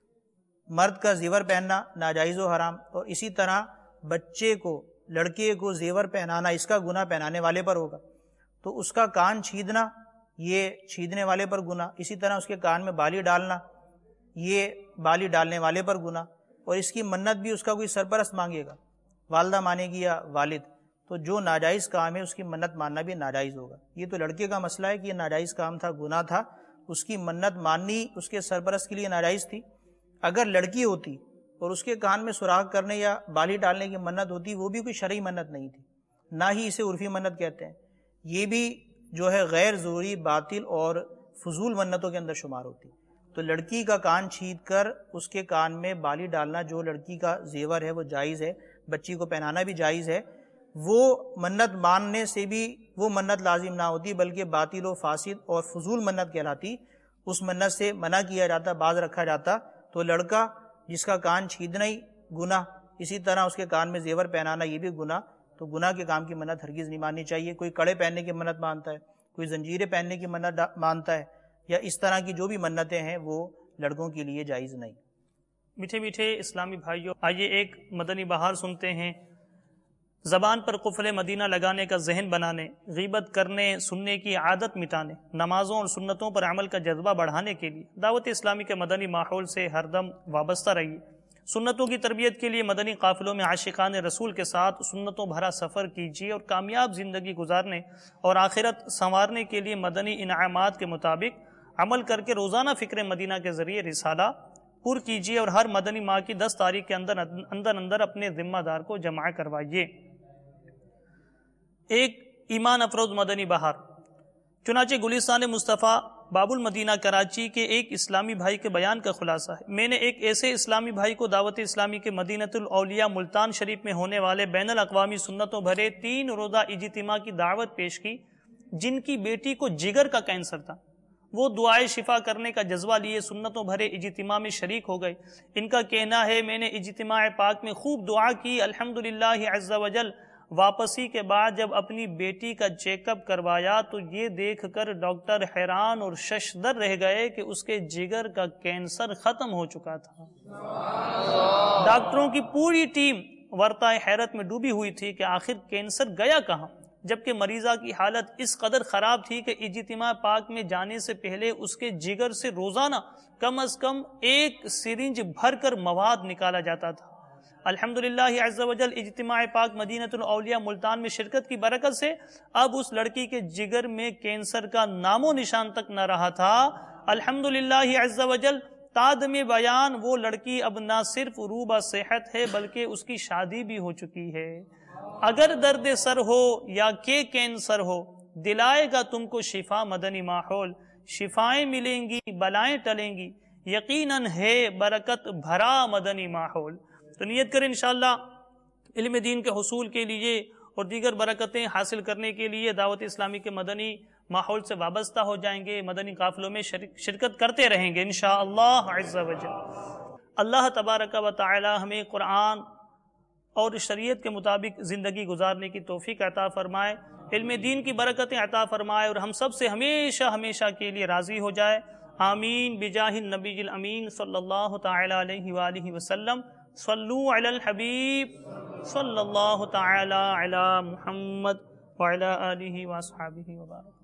مرد کا زیور پہننا ناجائز و حرام، اور اسی طرح بچے کو، لڑکے کو زیور پہنانا اس کا گناہ پہنانے والے پر ہوگا، تو اس کا کان چھیدنا یہ چھیدنے والے پر گناہ، اسی طرح اس کے کان میں بالی ڈالنا یہ بالی ڈالنے والے پر گناہ، اور اس کی منت بھی اس کا کوئی سرپرست مانگے گا، والدہ مانے گی یا والد، تو جو ناجائز کام ہے اس کی منت ماننا بھی ناجائز ہوگا۔ یہ تو لڑکے کا مسئلہ ہے کہ یہ ناجائز کام تھا، گناہ تھا، اس کی منت ماننی اس کے سرپرست کے لیے ناجائز تھی۔ اگر لڑکی ہوتی اور اس کے کان میں سوراخ کرنے یا بالی ڈالنے کی منت ہوتی، وہ بھی کوئی شرعی منت نہیں تھی، نہ ہی اسے عرفی منت کہتے ہیں، یہ بھی جو ہے غیر ضروری، باطل اور فضول منتوں کے اندر شمار ہوتی۔ تو لڑکی کا کان چھید کر اس کے کان میں بالی ڈالنا جو لڑکی کا زیور ہے وہ جائز ہے، بچی کو پہنانا بھی جائز ہے، وہ منت ماننے سے بھی وہ منت لازم نہ ہوتی بلکہ باطل و فاسد اور فضول منت کہلاتی، اس منت سے منع کیا جاتا، باز رکھا جاتا۔ تو لڑکا جس کا کان چھیدنا ہی گناہ، اسی طرح اس کے کان میں زیور پہنانا یہ بھی گناہ، تو گناہ کے کام کی منت ہرگز نہیں ماننی چاہیے۔ کوئی کڑے پہننے کی منت مانتا ہے، کوئی زنجیریں پہننے کی منت مانتا ہے، یا اس طرح کی جو بھی منتیں ہیں وہ لڑکوں کے لیے جائز نہیں۔ میٹھے میٹھے اسلامی بھائیوں، آئیے ایک مدنی بہار سنتے ہیں۔ زبان پر قفل مدینہ لگانے کا ذہن بنانے، غیبت کرنے سننے کی عادت مٹانے، نمازوں اور سنتوں پر عمل کا جذبہ بڑھانے کے لیے دعوت اسلامی کے مدنی ماحول سے ہر دم وابستہ رہیے۔ سنتوں کی تربیت کے لیے مدنی قافلوں میں عاشقان رسول کے ساتھ سنتوں بھرا سفر کیجیے، اور کامیاب زندگی گزارنے اور آخرت سنوارنے کے لیے مدنی انعامات کے مطابق عمل کر کے روزانہ فکر مدینہ کے ذریعے رسالہ پر کیجیے، اور ہر مدنی ماہ کی 10 تاریخ کے اندر اپنے ذمہ دار کو جمع کروائیے۔ ایک ایمان افروز مدنی بہار۔ چنانچہ گلستان مصطفیٰ باب المدینہ کراچی کے ایک اسلامی بھائی کے بیان کا خلاصہ ہے۔ میں نے ایک ایسے اسلامی بھائی کو دعوت اسلامی کے مدینۃ الاولیاء ملتان شریف میں ہونے والے بین الاقوامی سنتوں بھرے 3 روزہ اجتماع کی دعوت پیش کی، جن کی بیٹی کو جگر کا کینسر تھا۔ وہ دعائے شفا کرنے کا جذبہ لیے سنتوں بھرے اجتماع میں شریک ہو گئے۔ ان کا کہنا ہے میں نے اجتماع پاک میں خوب دعا کی، الحمدللہ عز وجل۔ واپسی کے بعد جب اپنی بیٹی کا چیک اپ کروایا تو یہ دیکھ کر ڈاکٹر حیران اور ششدر رہ گئے کہ اس کے جگر کا کینسر ختم ہو چکا تھا۔ ڈاکٹروں کی پوری ٹیم ورطہ حیرت میں ڈوبی ہوئی تھی کہ آخر کینسر گیا کہاں، جبکہ مریضہ کی حالت اس قدر خراب تھی کہ اجتماع پاک میں جانے سے پہلے اس کے جگر سے روزانہ کم از کم 1 سرنج بھر کر مواد نکالا جاتا تھا۔ الحمدللہ عز وجل اجتماع پاک مدینۃ الاولیاء ملتان میں شرکت کی برکت سے اب اس لڑکی کے جگر میں کینسر کا نام و نشان تک نہ رہا تھا۔ الحمدللہ عز وجل تادم بیان وہ لڑکی اب نہ صرف روبہ صحت ہے بلکہ اس کی شادی بھی ہو چکی ہے۔ اگر درد سر ہو یا کہ کینسر ہو، دلائے گا تم کو شفا مدنی ماحول، شفائیں ملیں گی، بلائیں ٹلیں گی، یقیناً ہے برکت بھرا مدنی ماحول۔ تو نیت کریں انشاءاللہ علم دین کے حصول کے لیے اور دیگر برکتیں حاصل کرنے کے لیے دعوت اسلامی کے مدنی ماحول سے وابستہ ہو جائیں گے، مدنی قافلوں میں شرکت کرتے رہیں گے انشاءاللہ عز و جل۔ اللہ تبارک و تعالی ہمیں قرآن اور شریعت کے مطابق زندگی گزارنے کی توفیق عطا فرمائے، علم دین کی برکتیں عطا فرمائے اور ہم سب سے ہمیشہ ہمیشہ کے لیے راضی ہو جائے، آمین بجاہ النبی الامین صلی اللہ تعالی علیہ وآلہ وسلم۔ صلو علی الحبیب صلی اللہ تعالی علی محمد وعلی آلہ واصحابہ وبارک۔